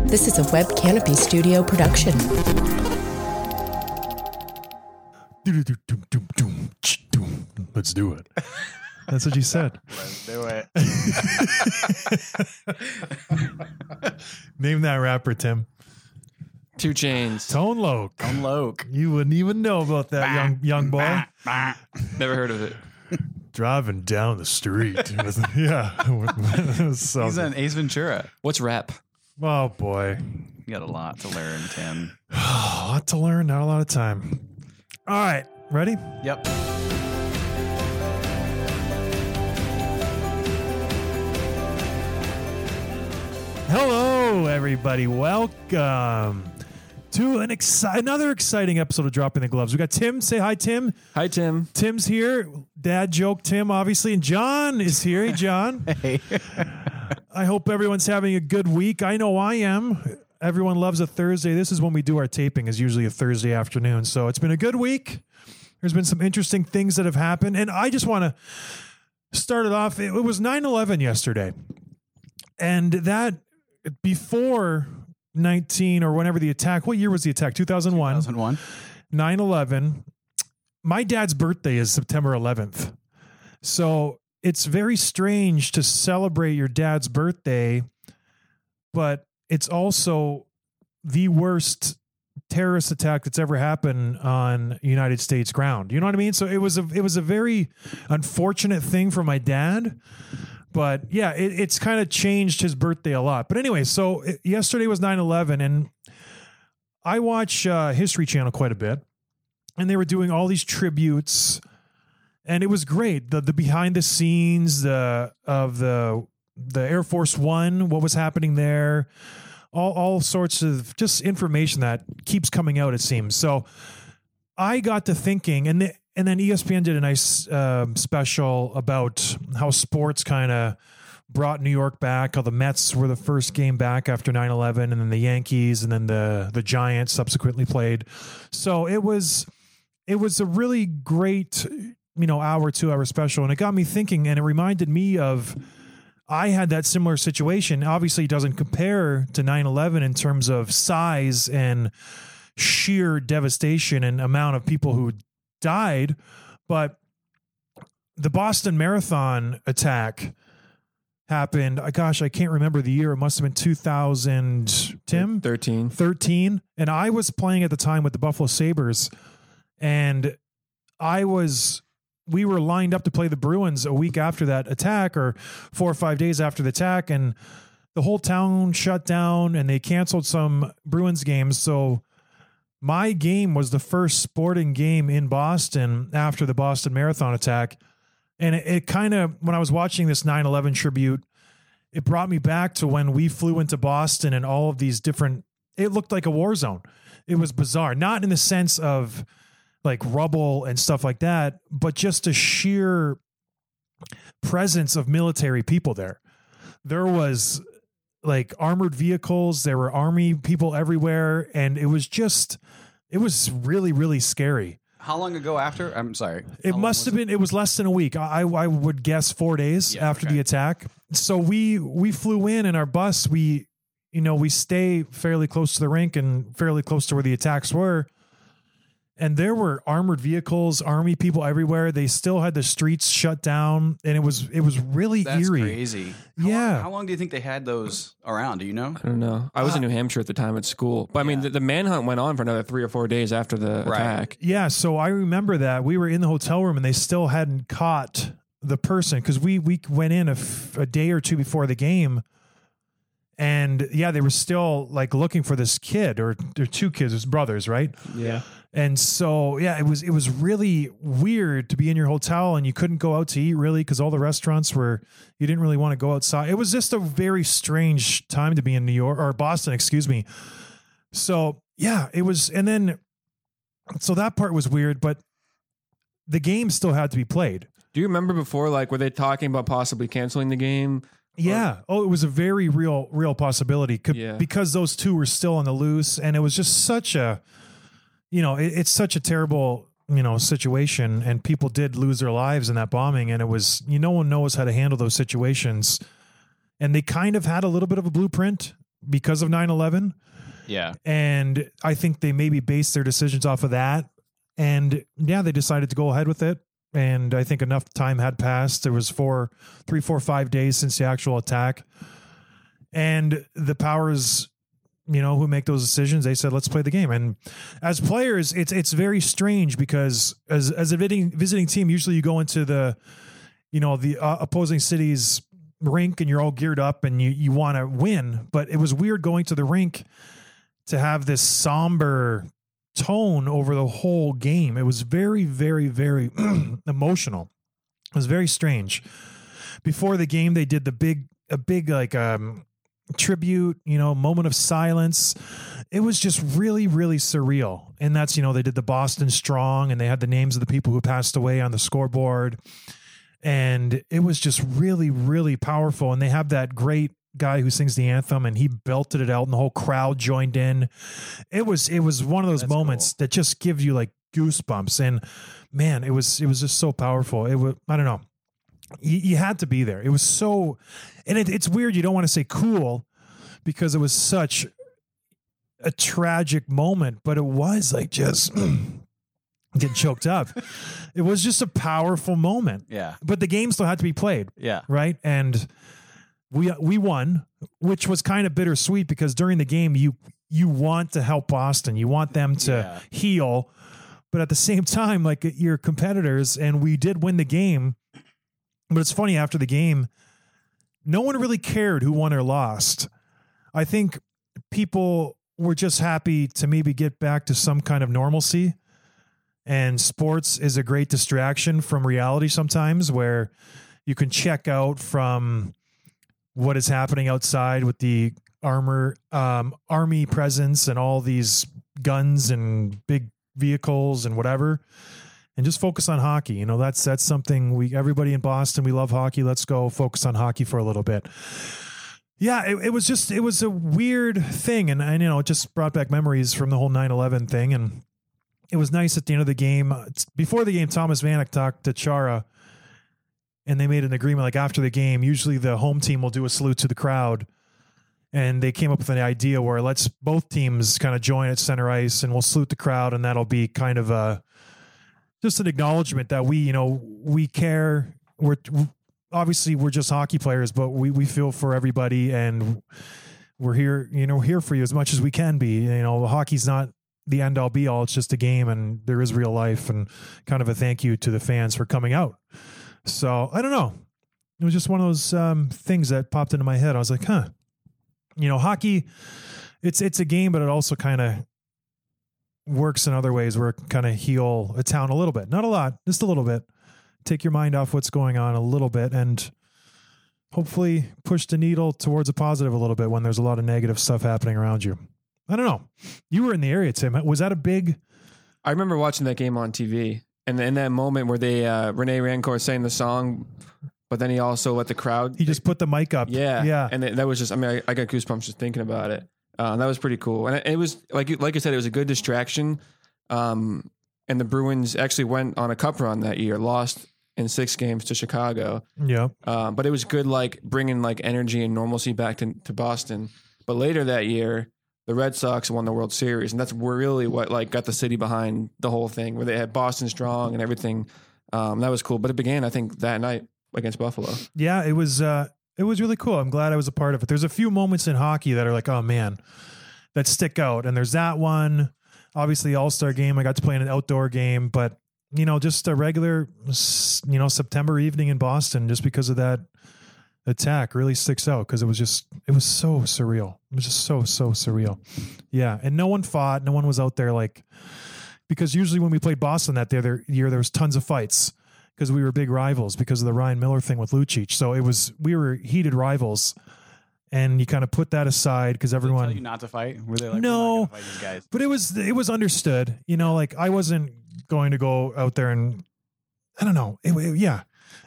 This is a Web Canopy Studio production. Let's do it. That's what you said. Let's do it. Name that rapper, Tim. 2 Chainz. Tone Loc. Tone Loc. You wouldn't even know about that young boy. Never heard of it. Driving down the street. Yeah. So, He's an Ace Ventura. What's rap? oh, boy. You got a lot to learn, Tim. A lot to learn, not a lot of time. All right. Ready? Yep. Hello, everybody. Welcome to another exciting episode of Dropping the Gloves. We got Tim. Say hi, Tim. Hi, Tim. Tim's here. Dad joke, Tim, obviously. And John is here. Hey, John. Hey. I hope everyone's having a good week. I know I am. Everyone loves a Thursday. This is when we do our taping, is usually a Thursday afternoon. So it's been a good week. There's been some interesting things that have happened. And I just want to start it off. It was 9/11 yesterday. And that before 19 or whenever the attack, what year was the attack? 2001. 2001. 9/11. My dad's birthday is September 11th. So it's very strange to celebrate your dad's birthday, but it's also the worst terrorist attack that's ever happened on United States ground. You know what I mean? So it was a very unfortunate thing for my dad. But yeah, it's kind of changed his birthday a lot. But anyway, so yesterday was 9/11, and I watch History Channel quite a bit, and they were doing all these tributes, and it was great. The behind the scenes of the Air Force One, what was happening there, all sorts of just information that keeps coming out, it seems. So I got to thinking, and then ESPN did a nice special about how sports kind of brought New York back, how the Mets were the first game back after 9/11, and then the Yankees, and then the Giants subsequently played. So it was a really great, hour, 2-hour special. And it got me thinking, and it reminded me of, I had that similar situation. Obviously it doesn't compare to 9/11 in terms of size and sheer devastation and amount of people who died, but the Boston Marathon attack happened. Gosh, I can't remember the year. It must have been 2000, Tim? 13. And I was playing at the time with the Buffalo Sabres, and we were lined up to play the Bruins a week after that attack, or 4 or 5 days after the attack, and the whole town shut down and they canceled some Bruins games. So my game was the first sporting game in Boston after the Boston Marathon attack. And it kind of, when I was watching this 9/11 tribute, it brought me back to when we flew into Boston and all of these different, it looked like a war zone. It was bizarre, not in the sense of like rubble and stuff like that, but just a sheer presence of military people there. There was like armored vehicles, there were army people everywhere, and it was really, really scary. How long ago after? I'm sorry. It must have been, it was less than a week. I would guess 4 days after the attack. So we flew in our bus, we stay fairly close to the rink and fairly close to where the attacks were. And there were armored vehicles, army people everywhere. They still had the streets shut down, and it was really eerie. That's crazy. How long do you think they had those around? Do you know? I don't know. I was in New Hampshire at the time at school. But I mean, the manhunt went on for another 3 or 4 days after the attack. Yeah, so I remember that. We were in the hotel room, and they still hadn't caught the person, because we went in a day or two before the game. And yeah, they were still like looking for this kid, or 2 kids, his brothers, right? Yeah. And so, yeah, it was really weird to be in your hotel and you couldn't go out to eat really, because all the restaurants you didn't really want to go outside. It was just a very strange time to be in New York, or Boston, excuse me. So yeah, it was. And then, so that part was weird, but the game still had to be played. Do you remember before, like, were they talking about possibly canceling the game? Yeah. Oh, it was a very real possibility, because those 2 were still on the loose, and it was just such a, it's such a terrible, situation, and people did lose their lives in that bombing, and it was, no one knows how to handle those situations. And they kind of had a little bit of a blueprint because of 9/11. Yeah. And I think they maybe based their decisions off of that. And yeah, they decided to go ahead with it. And I think enough time had passed. There was 3, 4, 5 days since the actual attack. And the powers, who make those decisions, they said, let's play the game. And as players, it's very strange because as a visiting team, usually you go into the opposing city's rink and you're all geared up and you want to win. But it was weird going to the rink to have this somber tone over the whole game. It was very, very, very emotional. It was very strange. Before the game, they did a big tribute, moment of silence. It was just really, really surreal. And that's, they did the Boston Strong and they had the names of the people who passed away on the scoreboard. And it was just really, really powerful. And they have that great guy who sings the anthem and he belted it out and the whole crowd joined in. It was one of those moments that just give you like goosebumps. And man, it was just so powerful. It was, I don't know. You had to be there. It was so, and it's weird. You don't want to say cool because it was such a tragic moment, but it was like just getting choked up. It was just a powerful moment. Yeah. But the game still had to be played. Yeah. Right. And we won, which was kind of bittersweet because during the game, you want to help Boston. You want them to heal. But at the same time, like your competitors, and we did win the game. But it's funny, after the game, no one really cared who won or lost. I think people were just happy to maybe get back to some kind of normalcy. And sports is a great distraction from reality sometimes, where you can check out from what is happening outside with the army presence and all these guns and big vehicles and whatever, and just focus on hockey. That's something everybody in Boston, we love hockey. Let's go focus on hockey for a little bit. Yeah, it was a weird thing. And it just brought back memories from the whole 9/11 thing. And it was nice at the end of the game. Before the game, Thomas Vanek talked to Chara and they made an agreement, like after the game, usually the home team will do a salute to the crowd. And they came up with an idea where let's both teams kind of join at center ice and we'll salute the crowd. And that'll be kind of just an acknowledgement that we care. We're just hockey players, but we feel for everybody and we're here, here for you as much as we can be. Hockey's not the end all be all. It's just a game and there is real life, and kind of a thank you to the fans for coming out. So I don't know. It was just one of those things that popped into my head. I was like, hockey, it's a game, but it also kind of works in other ways where it kind of heal a town a little bit. Not a lot, just a little bit. Take your mind off what's going on a little bit and hopefully push the needle towards a positive a little bit when there's a lot of negative stuff happening around you. I don't know. You were in the area, Tim. Was that a big... I remember watching that game on TV. And in that moment where they Rene Rancourt sang the song, but then he also let the crowd... He just put the mic up. Yeah. And that was just... I got goosebumps just thinking about it. That was pretty cool. And it was, like I said, it was a good distraction. And the Bruins actually went on a cup run that year, lost in 6 games to Chicago. Yeah. But it was good, bringing energy and normalcy back to Boston. But later that year, the Red Sox won the World Series, and that's really what got the city behind the whole thing, where they had Boston Strong and everything. That was cool. But it began, I think, that night against Buffalo. Yeah, it was really cool. I'm glad I was a part of it. There's a few moments in hockey that are like, oh man, that stick out. And there's that one, obviously All-Star game. I got to play in an outdoor game, but just a regular, September evening in Boston, just because of that attack really sticks out, because it was so surreal. It was just so surreal. Yeah. And no one fought. No one was out there because usually when we played Boston that year, there was tons of fights because we were big rivals because of the Ryan Miller thing with Lucic. So we were heated rivals, and you kind of put that aside because everyone... Did they tell you not to fight? Were they like, no, we're not gonna fight these guys? But it was understood, I wasn't going to go out there and I don't know. Yeah.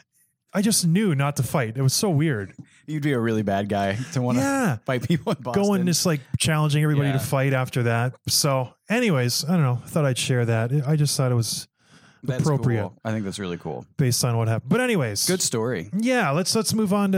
I just knew not to fight. It was so weird. You'd be a really bad guy to want to fight people in Boston. Going just challenging everybody to fight after that. So anyways, I don't know. I thought I'd share that. I just thought it was appropriate. Cool. I think that's really cool. Based on what happened. But anyways. Good story. Yeah. Let's move on to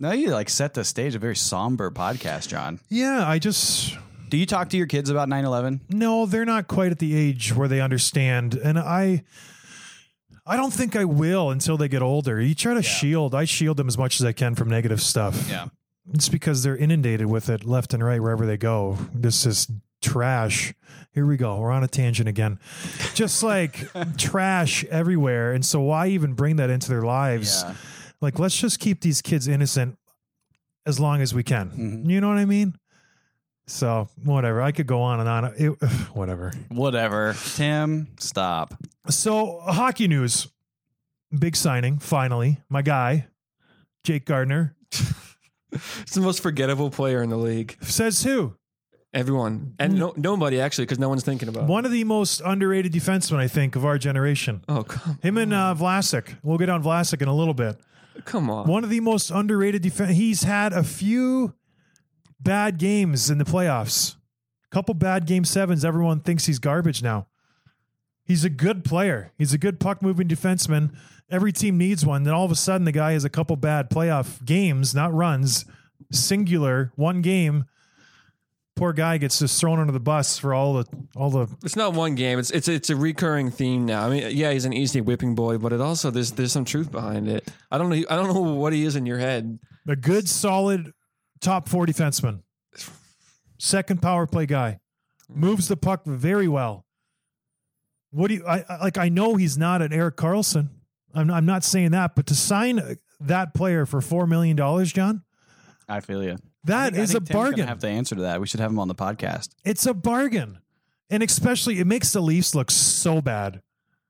No, you like set the stage. A very somber podcast, John. Yeah, Do you talk to your kids about 9/11? no, they're not quite at the age where they understand. And I don't think I will until they get older. You try to I shield them as much as I can from negative stuff. Yeah. It's because they're inundated with it left and right wherever they go. This is trash. Here we go. We're on a tangent again. Just like trash everywhere. And so why even bring that into their lives? Yeah. Like, let's just keep these kids innocent as long as we can. Mm-hmm. You know what I mean? So whatever. I could go on and on. Whatever. Whatever. Tim, stop. So hockey news. Big signing. Finally. My guy, Jake Gardner. It's the most forgettable player in the league. Says who? Everyone. And nobody, actually, because no one's thinking about it. One of the most underrated defensemen, I think, of our generation. Oh, come Him and Vlasic. We'll get on Vlasic in a little bit. Come on. One of the most underrated defense. He's had a few bad games in the playoffs. A couple bad game sevens. Everyone thinks he's garbage now. He's a good player. He's a good puck moving defenseman. Every team needs one. Then all of a sudden, the guy has a couple bad playoff games, not runs, singular, one game. Poor guy gets just thrown under the bus for all the. It's not one game. It's a recurring theme now. I mean, yeah, he's an easy whipping boy, but it also there's some truth behind it. I don't know what he is in your head. A good, solid top 4 defenseman. Second power play guy. Moves the puck very well. What do you I know he's not an Erik Karlsson. I'm not saying that, but to sign that player for $4 million, John, I feel you. That is a Tim's bargain. gonna have the answer to that. We should have him on the podcast. It's a bargain. And especially, it makes the Leafs look so bad.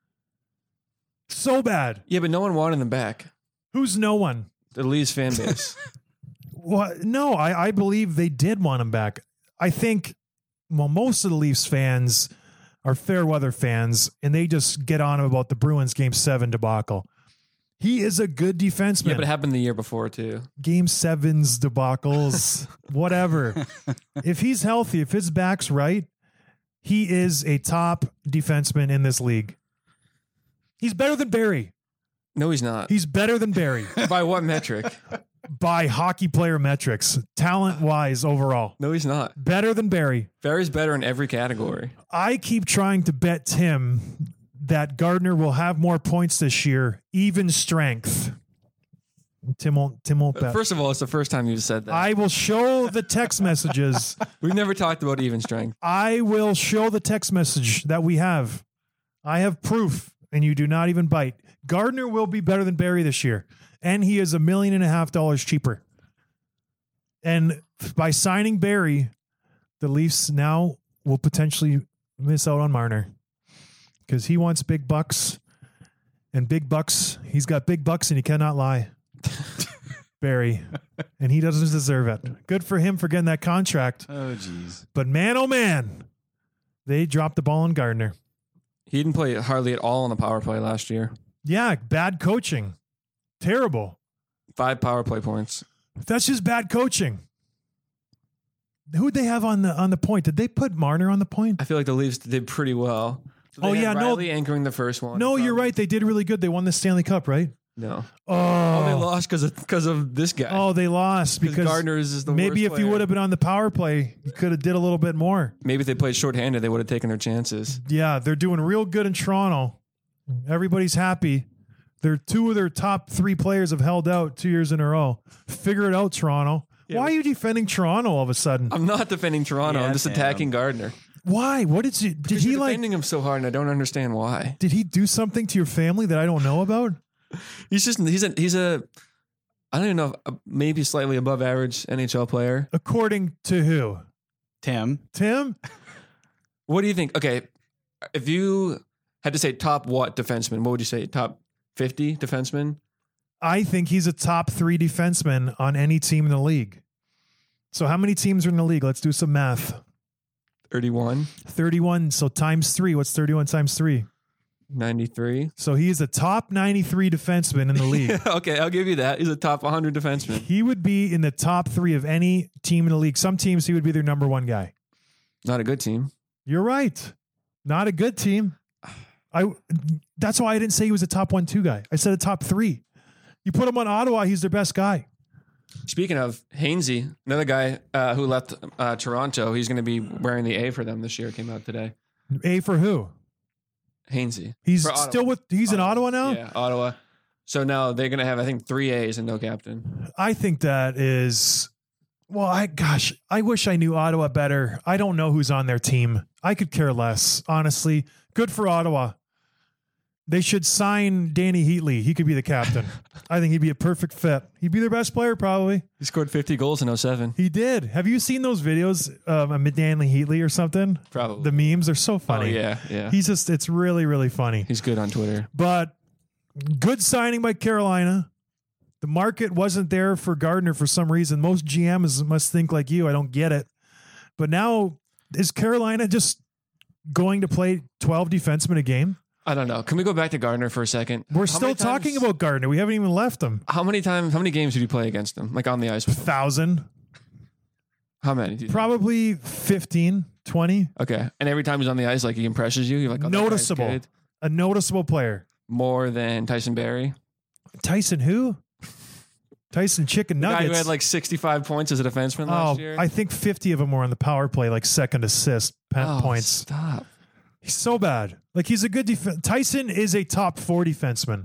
So bad. Yeah, but no one wanted him back. Who's no one? The Leafs fan base. What? No, I believe they did want him back. I think, well, most of the Leafs fans are fair weather fans, and they just get on him about the Bruins Game 7 debacle. He is a good defenseman. Yeah, but it happened the year before, too. Game 7's debacles, whatever. If he's healthy, if his back's right, he is a top defenseman in this league. He's better than Barry. No, he's not. He's better than Barry. By what metric? By hockey player metrics, talent-wise overall. No, he's not. Better than Barry. Barry's better in every category. I keep trying to bet Tim that Gardner will have more points this year, even strength. Tim won't bet. First of all, it's the first time you've said that. I will show the text messages. We've never talked about even strength. I will show the text message that we have. I have proof, and you do not even bite. Gardner will be better than Barry this year, and he is $1.5 million cheaper. And by signing Barry, the Leafs now will potentially miss out on Marner because he wants big bucks, and big bucks. He's got big bucks, and he cannot lie. Barry, and he doesn't deserve it. Good for him for getting that contract. Oh, geez. But man, oh man, they dropped the ball on Gardner. He didn't play hardly at all on the power play last year. Yeah, bad coaching. Terrible. 5 power play points. That's just bad coaching. Who'd they have on the point? Did they put Marner on the point? I feel like the Leafs did pretty well. So Oh, they yeah, had no. Riley anchoring the first one. No, you're right. They did really good. They won the Stanley Cup, right? No. Oh, They lost because of this guy. Oh, they lost because Gardner is the maybe worst if he player. would have been on the power play, he could have did a little bit more. Maybe if they played shorthanded, they would have taken their chances. Yeah, they're doing real good in Toronto. Everybody's happy. They're 2 of their top 3 players have held out 2 years in a row. Figure it out, Toronto. Yeah. Why are you defending Toronto all of a sudden? I'm not defending Toronto. Yeah, I'm just damn. attacking Gardner. Why? What did you? Did Because he you're like? defending him so hard, and I don't understand why. Did he do something to your family that I don't know about? He's a I don't even know, maybe slightly above average NHL player. According to who? Tim. Tim? What do you think? Okay, if you had to say top what defenseman, what would you say? Top 50 defenseman? I think he's a top 3 defenseman on any team in the league. So how many teams are in the league? Let's do some math. 31, 31. So times 3. What's 31 times 3? 93. So he is a top 93 defenseman in the league. Okay, I'll give you that. He's a top 100 defenseman. He would be in the top 3 of any team in the league. Some teams he would be their number 1 guy. Not a good team. You're right. Not a good team. That's why I didn't say he was a top 1-2 guy. I said a top 3. You put him on Ottawa, he's their best guy. Speaking of Hainsey, another guy who left Toronto, he's going to be wearing the A for them this year. Came out today. A for who? Hainsey. He's For still Ottawa. he's in Ottawa now? Yeah, Ottawa. So now they're going to have, I think, 3 A's and no captain. I think that is, well, I wish I knew Ottawa better. I don't know who's on their team. I could care less, honestly. Good for Ottawa. They should sign Danny Heatley. He could be the captain. I think he'd be a perfect fit. He'd be their best player, probably. He scored 50 goals in 07. He did. Have you seen those videos of Danny Heatley or something? Probably. The memes are so funny. Oh, yeah. It's really, really funny. He's good on Twitter. But good signing by Carolina. The market wasn't there for Gardner for some reason. Most GMs must think like you. I don't get it. But now, is Carolina just going to play 12 defensemen a game? I don't know. Can we go back to Gardner for a second? We're still talking about Gardner. We haven't even left him. How many games did you play against him? Like on the ice? 1,000. How many? Probably 15, 20. Okay. And every time he's on the ice, like he impresses you? You're like, oh, that guy's Noticeable. good. A noticeable player. More than Tyson Barrie? Tyson who? Tyson Chicken The Nuggets. guy who had like 65 points as a defenseman last year? I think 50 of them were on the power play, like second assist points. Stop. He's so bad. Like he's a good Tyson is a top 4 defenseman.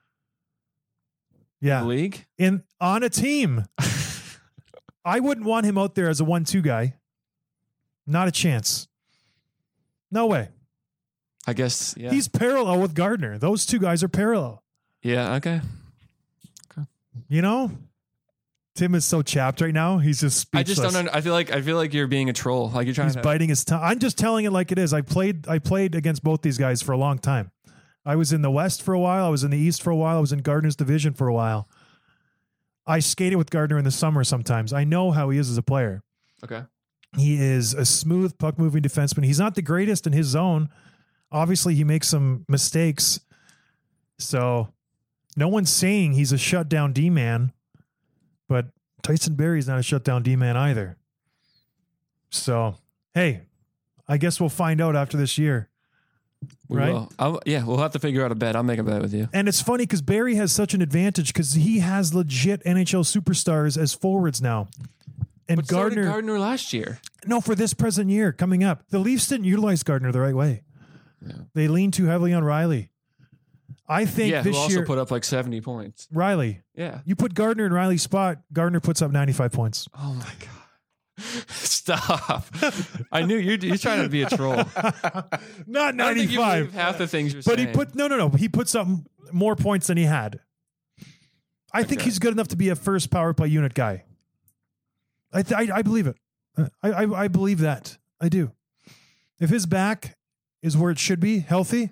Yeah. The league? On a team. I wouldn't want him out there as a 1-2 guy. Not a chance. No way. I guess, yeah. He's parallel with Gardner. Those two guys are parallel. Yeah, okay. You know? Tim is so chapped right now. He's just speechless. I just don't. I feel like you're being a troll. Like you're trying. He's biting his tongue. I'm just telling it like it is. I played against both these guys for a long time. I was in the West for a while. I was in the East for a while. I was in Gardner's division for a while. I skated with Gardner in the summer sometimes. I know how he is as a player. Okay. He is a smooth puck moving defenseman. He's not the greatest in his zone. Obviously, he makes some mistakes. So no one's saying he's a shutdown D-man. But Tyson Barrie's not a shutdown D-man either. So, hey, I guess we'll find out after this year. Right? We'll have to figure out a bet. I'll make a bet with you. And it's funny because Barrie has such an advantage because he has legit NHL superstars as forwards now. And But Gardner, so did Gardner last year. no, for this present year coming up, the Leafs didn't utilize Gardner the right way. Yeah. They leaned too heavily on Riley. I think Yeah, this who also year, put up like 70 points. Riley, Yeah. you put Gardner in Riley's spot, Gardner puts up 95 points. Oh my god. Stop. I knew you're trying to be a troll. Not I don't think you 95. believe half the things you're But saying. he put no. He puts up more points than he had. I think he's good enough to be a first power play unit guy. I believe it. I believe that. I do. If his back is where it should be, healthy.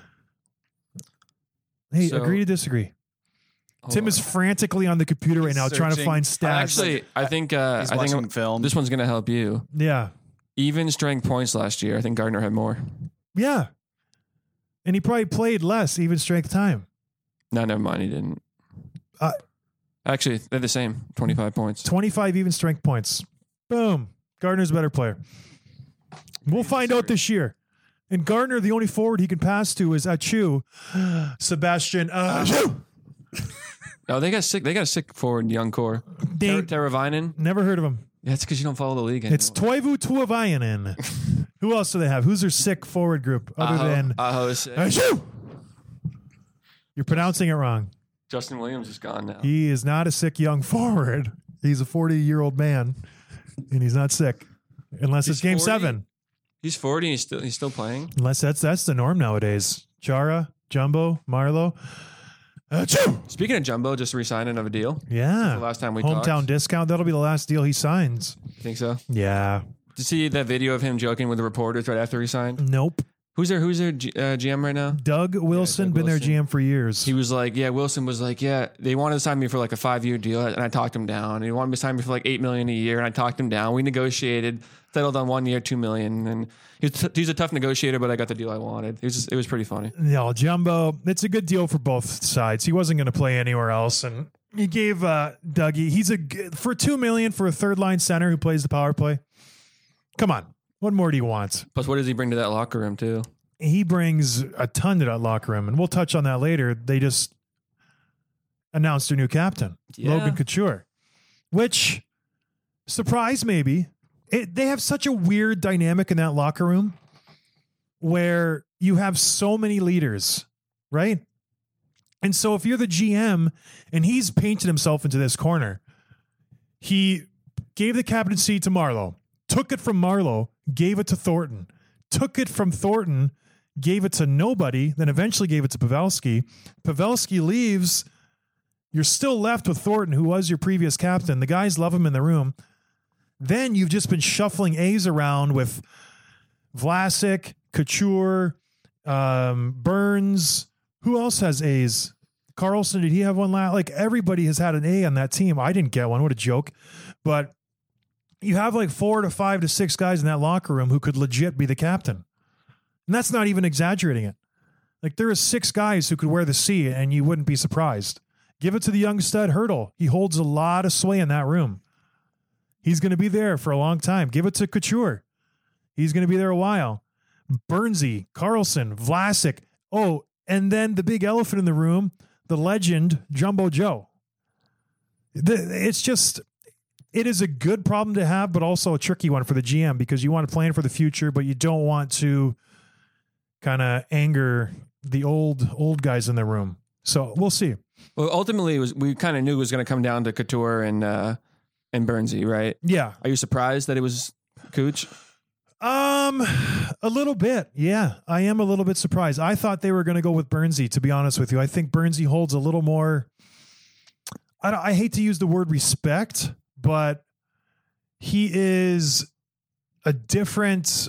Hey, So- agree to disagree. Hold Tim on. is frantically on the computer right now trying to searching. find stats. Actually, I think He's watching film. this one's gonna help you. Yeah. Even strength points last year. I think Gardner had more. Yeah. And he probably played less even strength time. No, never mind. He didn't. Actually, they're the same. 25 points. 25 even strength points. Boom. Gardner's a better player. We'll find out this year. And Gardner, the only forward he can pass to is Achu. Sebastian Achu. No, they got a sick forward young core. Teravainen. Never heard of him. That's because you don't follow the league anymore. It's Toivu Tuovainen. Who else do they have? Who's their sick forward group other than Aho is sick. Achu? You're pronouncing it wrong. Justin Williams is gone now. He is not a sick young forward. He's a 40-year-old man, and he's not sick. Unless He's it's game 40? 7. He's 40 and he's still playing. Unless that's the norm nowadays. Chara, Jumbo, Marlowe. Achoo! Speaking of Jumbo, just re-signing of a deal. Yeah. The last time we Hometown talked. discount. That'll be the last deal he signs. Think so? Yeah. Did you see that video of him joking with the reporters right after he signed? Nope. Who's their GM right now? Doug Wilson, Doug been Wilson. their GM for years. He was like, Wilson was like, they wanted to sign me for like a 5-year deal, and I talked him down. And he wanted me to sign me for like $8 million a year, and I talked him down. We negotiated, settled on 1 year, $2 million, and he's a tough negotiator, but I got the deal I wanted. It was pretty funny. No, Jumbo, it's a good deal for both sides. He wasn't going to play anywhere else, and he gave Dougie. For $2 million for a third line center who plays the power play. Come on, what more do you want? Plus, what does he bring to that locker room too? He brings a ton to that locker room, and we'll touch on that later. They just announced their new captain, Yeah. Logan Couture. which surprise maybe. They have such a weird dynamic in that locker room where you have so many leaders, right? And so if you're the GM and he's painted himself into this corner, he gave the captaincy to Marleau, took it from Marleau, gave it to Thornton, took it from Thornton, gave it to nobody, then eventually gave it to Pavelski. Pavelski leaves. You're still left with Thornton, who was your previous captain. The guys love him in the room. Then you've just been shuffling A's around with Vlasic, Couture, Burns. Who else has A's? Carlson, did he have one last? Like, everybody has had an A on that team. I didn't get one. What a joke. But you have like 4 to 5 to 6 guys in that locker room who could legit be the captain. And that's not even exaggerating it. Like, there are 6 guys who could wear the C and you wouldn't be surprised. Give it to the young stud Hurdle. He holds a lot of sway in that room. He's going to be there for a long time. Give it to Couture. He's going to be there a while. Bernsey, Carlson, Vlasic. Oh, and then the big elephant in the room, the legend, Jumbo Joe. It's just, it is a good problem to have, but also a tricky one for the GM because you want to plan for the future, but you don't want to kind of anger the old guys in the room. So we'll see. Well, ultimately, we kind of knew it was going to come down to Couture and Bernsey, right? Yeah. Are you surprised that it was Cooch? A little bit. Yeah, I am a little bit surprised. I thought they were going to go with Bernsey, to be honest with you. I think Bernsey holds a little more, I hate to use the word respect, but he holds a different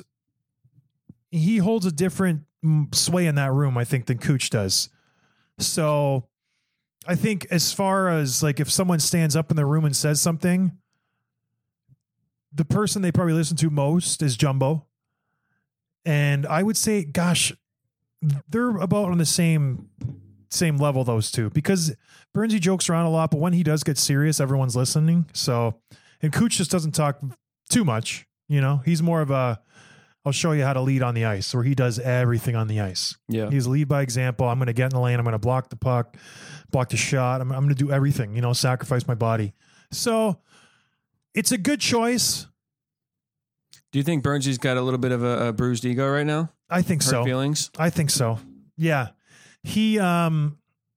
sway in that room, I think, than Cooch does. So I think as far as like, if someone stands up in the room and says something, the person they probably listen to most is Jumbo. And I would say, gosh, they're about on the same level, those two, because Bernsey jokes around a lot, but when he does get serious, everyone's listening. So, and Cooch just doesn't talk too much. You know, he's more of a, I'll show you how to lead on the ice, where he does everything on the ice. Yeah. He's lead by example. I'm going to get in the lane. I'm going to block the puck, block the shot. I'm going to do everything, sacrifice my body. So it's a good choice. Do you think Bernsey's got a little bit of a bruised ego right now? I think Hurt so. Feelings? I think so. Yeah. He, I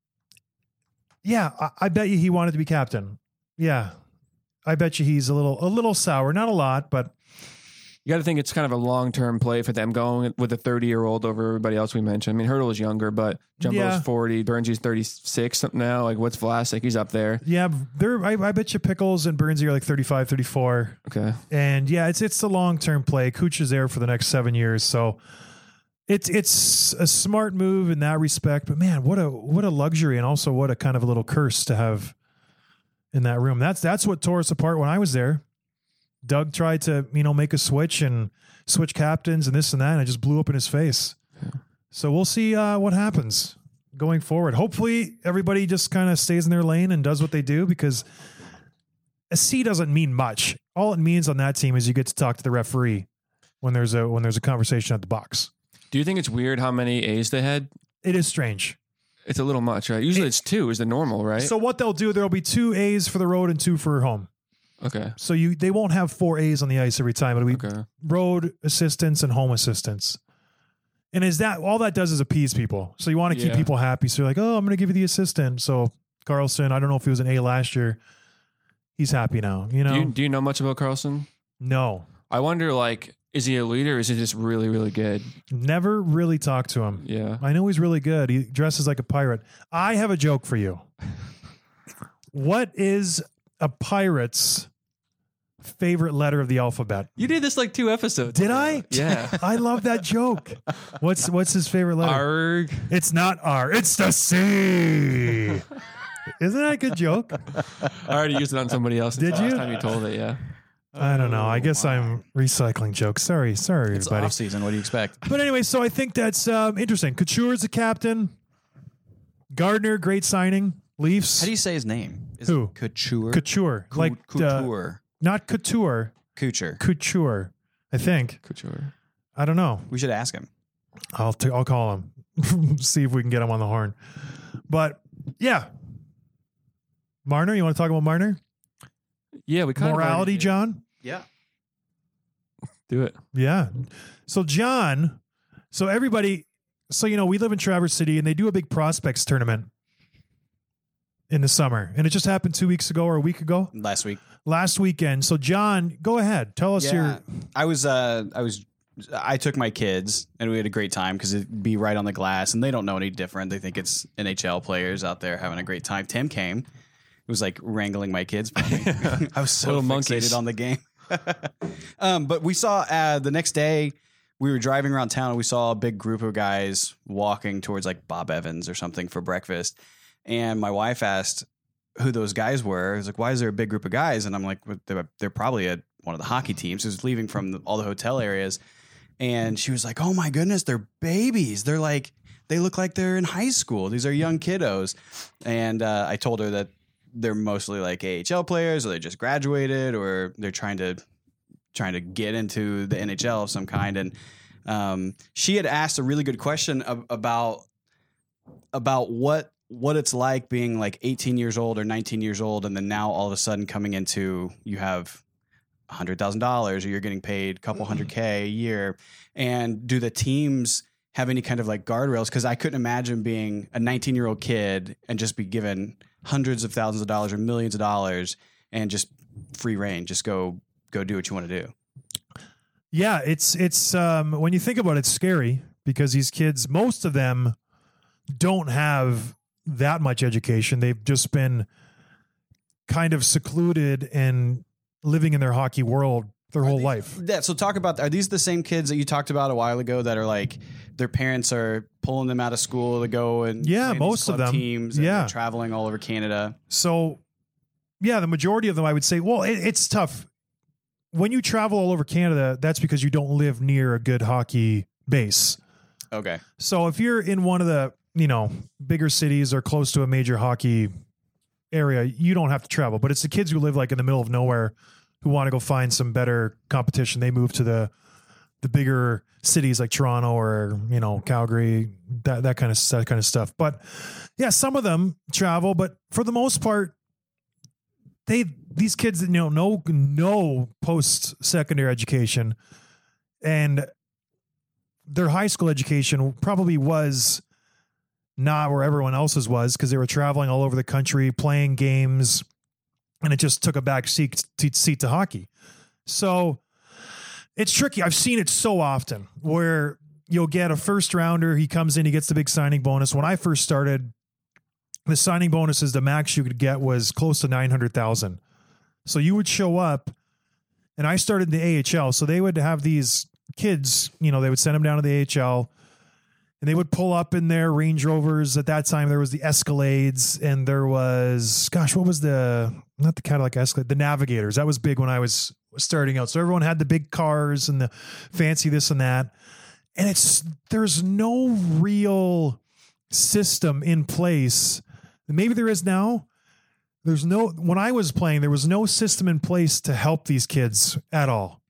bet you he wanted to be captain. Yeah. I bet you he's a little sour, not a lot, but you got to think it's kind of a long-term play for them going with a 30-year-old over everybody else we mentioned. I mean, Hurdle is younger, but Jumbo's 40, Bernsey's 36 something now. Like, what's Vlasic? He's up there. Yeah, I bet you Pickles and Bernsey are like 35, 34. Okay. And yeah, it's a long-term play. Cooch is there for the next 7 years, so it's a smart move in that respect. But man, what a luxury, and also what a kind of a little curse to have in that room. That's what tore us apart when I was there. Doug tried to, make a switch and switch captains and this and that, and it just blew up in his face. Yeah. So we'll see what happens going forward. Hopefully everybody just kind of stays in their lane and does what they do, because a C doesn't mean much. All it means on that team is you get to talk to the referee when there's a conversation at the box. Do you think it's weird how many A's they had? It is strange. It's a little much, right? Usually it's 2 is the normal, right? So what they'll do, there'll be 2 A's for the road and 2 for home. Okay. So they won't have 4 A's on the ice every time. It'll be road assistants and home assistants. And all that does is appease people. So you want to keep people happy. So you're like, oh, I'm going to give you the assistant. So Carlson, I don't know if he was an A last year. He's happy now. Do you know much about Carlson? No. I wonder, is he a leader or is he just really, really good? Never really talked to him. Yeah. I know he's really good. He dresses like a pirate. I have a joke for you. What is a pirate's favorite letter of the alphabet? You did this 2 episodes. Did I? Yeah. I love that joke. What's his favorite letter? Arg. It's not R. It's the C. Isn't that a good joke? I already used it on somebody else. Did you? Last time you told it, yeah. I don't know. I guess I'm recycling jokes. Sorry, it's everybody. off season. What do you expect? But anyway, so I think that's interesting. Couture is the captain. Gardner, great signing. Leafs. How do you say his name? Who? Couture. Couture. Couture. Not Couture. Couture. I think. Couture. I don't know. We should ask him. I'll call him. See if we can get him on the horn. But yeah. Marner, you want to talk about Marner? Yeah, we kind morality, of already did. John. Yeah. Do it. Yeah. So John, everybody, we live in Traverse City and they do a big prospects tournament in the summer. And it just happened 2 weeks ago or a week ago. Last weekend. So John, go ahead. Tell us your. I took my kids and we had a great time because it'd be right on the glass and they don't know any different. They think it's NHL players out there having a great time. Tim came. It was like wrangling my kids for me. I was so fixated on the game. But we saw the next day we were driving around town and we saw a big group of guys walking towards like Bob Evans or something for breakfast. And my wife asked who those guys were. I was like, why is there a big group of guys? And I'm like, they're probably at one of the hockey teams who's leaving from all the hotel areas. And she was like, oh my goodness, they're babies. They're like, they look like they're in high school. These are young kiddos. And I told her that they're mostly like AHL players or they just graduated or they're trying to get into the NHL of some kind. And she had asked a really good question about what it's like being like 18 years old or 19 years old. And then now all of a sudden coming into, you have $100,000 or you're getting paid a couple $100K a year. And do the teams have any kind of like guardrails? Cause I couldn't imagine being a 19-year-old kid and just be given hundreds of thousands of dollars or millions of dollars and just free reign, just go do what you want to do. Yeah. It's when you think about it, it's scary because these kids, most of them don't have that much education. They've just been kind of secluded and living in their hockey world their whole life. Yeah. So talk about, are these the same kids that you talked about a while ago that are like their parents are pulling them out of school to go and play most of them teams and they're traveling all over Canada? So yeah, the majority of them, I would say, well, it's tough when you travel all over Canada. That's because you don't live near a good hockey base. Okay. So if you're in one of the, bigger cities or close to a major hockey area, you don't have to travel, but it's the kids who live like in the middle of nowhere who want to go find some better competition. They move to the bigger cities like Toronto or, Calgary, that kind of stuff. But yeah, some of them travel, but for the most part, these kids, no post-secondary education, and their high school education probably was not where everyone else's was because they were traveling all over the country, playing games, and it just took a back seat to hockey. So it's tricky. I've seen it so often where you'll get a first rounder. He comes in, he gets the big signing bonus. When I first started, the signing bonuses, the max you could get was close to $900,000. So you would show up, and I started in the AHL. So they would have these kids, they would send them down to the AHL, and they would pull up in their Range Rovers. At that time, there was the Escalades, and there was, what was not the Cadillac Escalade, the Navigators. That was big when I was starting out. So everyone had the big cars and the fancy this and that. And there's no real system in place. Maybe there is now. When I was playing, there was no system in place to help these kids at all.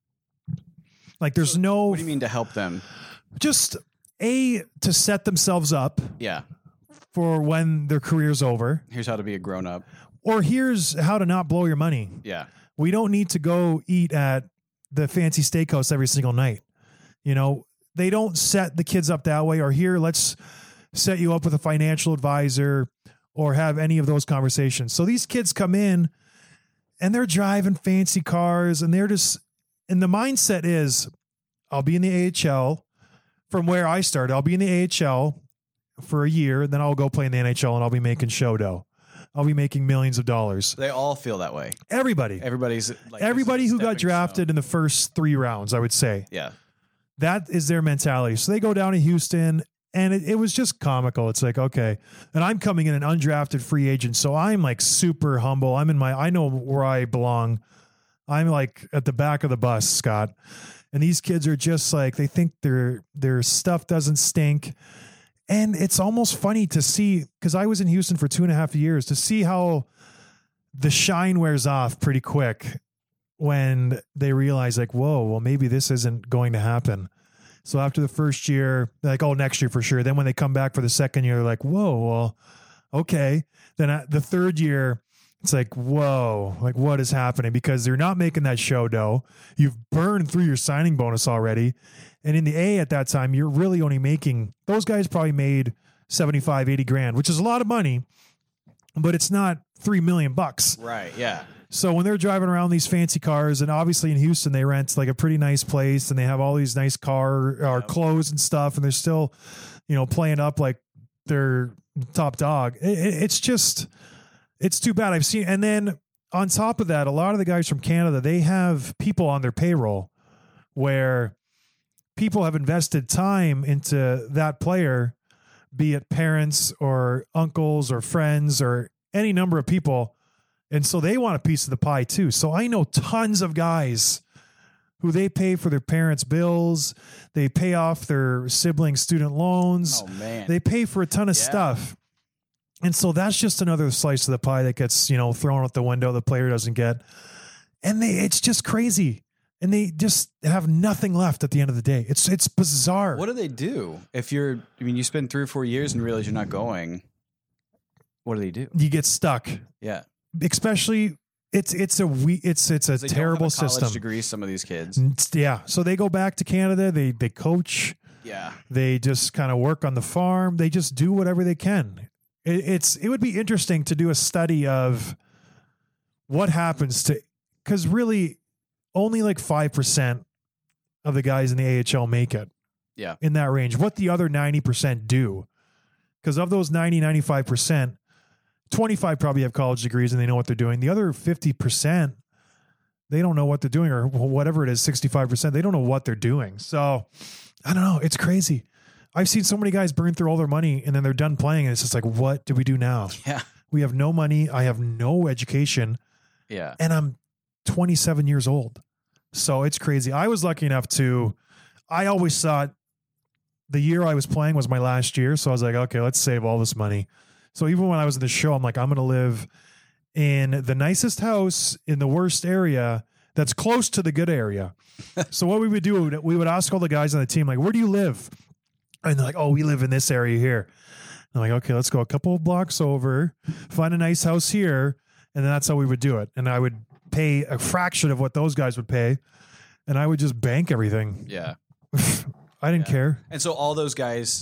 Like there's no. What do you mean to help them? Just to set themselves up. Yeah. For when their career's over. Here's how to be a grown up. Or here's how to not blow your money. Yeah. We don't need to go eat at the fancy steakhouse every single night. They don't set the kids up that way, or here, let's set you up with a financial advisor or have any of those conversations. So these kids come in and they're driving fancy cars and and the mindset is, I'll be in the AHL from where I started. I'll be in the AHL for a year, and then I'll go play in the NHL and I'll be making show dough. I'll be making millions of dollars. They all feel that way. Everybody who got drafted in the first 3 rounds, I would say. Yeah. That is their mentality. So they go down to Houston, and it was just comical. It's like, okay. And I'm coming in an undrafted free agent. So I'm like super humble. I know where I belong. I'm like at the back of the bus, Scott. And these kids are just like, they think their stuff doesn't stink. And it's almost funny to see, because I was in Houston for 2.5 years, to see how the shine wears off pretty quick when they realize like, whoa, well, maybe this isn't going to happen. So after the first year, they're like, oh, next year for sure. Then when they come back for the second year, they're like, whoa, well, okay. Then the third year, It's like, whoa, like what is happening? Because they're not making that show dough. You've burned through your signing bonus already. And in the A at that time, you're really only making, those guys probably made 75, 80 grand, which is a lot of money, but it's not $3 million. Right. Yeah. So when they're driving around these fancy cars, and obviously in Houston, they rent like a pretty nice place and they have all these nice clothes and stuff. And they're still, playing up like they're top dog. It's just, it's too bad. I've seen, and then on top of that, a lot of the guys from Canada, they have people on their payroll where people have invested time into that player, be it parents or uncles or friends or any number of people. And so they want a piece of the pie too. So I know tons of guys who they pay for their parents' bills. They pay off their sibling student loans. Oh, man. They pay for a ton of stuff. And so that's just another slice of the pie that gets, thrown out the window. The player doesn't get. And it's just crazy. And they just have nothing left at the end of the day. It's bizarre. What do they do if you spend 3 or 4 years and realize you're not going? What do they do? You get stuck. Yeah. Especially it's a They terrible don't have a system. college degree, some of these kids. Yeah. So they go back to Canada. They coach. Yeah. They just kind of work on the farm. They just do whatever they can. It would be interesting to do a study of what happens because really only like 5% of the guys in the AHL make it. Yeah. In that range. What the other 90% do. Because of those 95%, 25 probably have college degrees and they know what they're doing. The other 50%, they don't know what they're doing, or whatever it is, 65%, they don't know what they're doing. So I don't know. It's crazy. I've seen so many guys burn through all their money and then they're done playing. And it's just like, what do we do now? Yeah. We have no money. I have no education. Yeah. And I'm 27 years old. So it's crazy. I was lucky enough I always thought the year I was playing was my last year. So I was like, okay, let's save all this money. So even when I was in the show, I'm like, I'm going to live in the nicest house in the worst area that's close to the good area. So what we would do, we would ask all the guys on the team, like, where do you live? And they're like, oh, we live in this area here. I'm like, okay, let's go a couple of blocks over, find a nice house here. And then that's how we would do it. And I would pay a fraction of what those guys would pay. And I would just bank everything. Yeah. I didn't care. And so all those guys,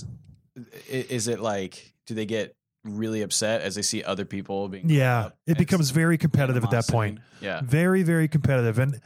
is it like, do they get really upset as they see other people being? Yeah. It becomes very competitive at that point. Yeah. Very, very competitive. And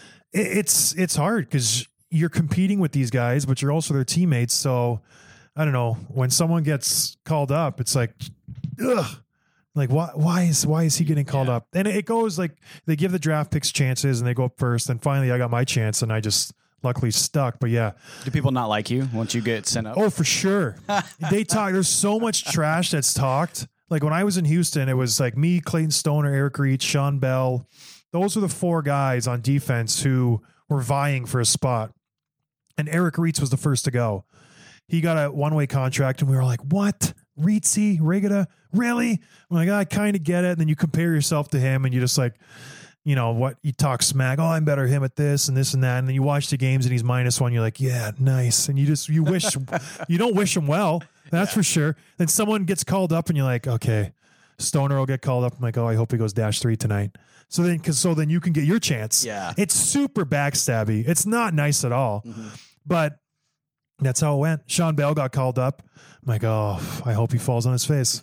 it's hard because you're competing with these guys, but you're also their teammates. So I don't know, when someone gets called up, it's like, ugh, like why is he getting called up? And it goes like they give the draft picks chances and they go up first. And finally I got my chance and I just luckily stuck. But yeah. Do people not like you once you get sent up? Oh, for sure. They talk. There's so much trash that's talked. Like when I was in Houston, it was like me, Clayton Stoner, Eric Reach, Sean Bell. Those were the 4 guys on defense who were vying for a spot. And Eric Reitz was the first to go. He got a one-way contract, and we were like, what? Reitzy, Rigida? Really? I'm like, I kind of get it. And then you compare yourself to him, and you just like, what? You talk smack. Oh, I'm better him at this and this and that. And then you watch the games, and he's -1. You're like, yeah, nice. And you wish, you don't wish him well. That's for sure. Then someone gets called up, and you're like, okay, Stoner will get called up. I'm like, oh, I hope he goes -3 tonight. So then you can get your chance. Yeah. It's super backstabby. It's not nice at all. Mm-hmm. But that's how it went. Sean Bell got called up. I'm like, oh, I hope he falls on his face.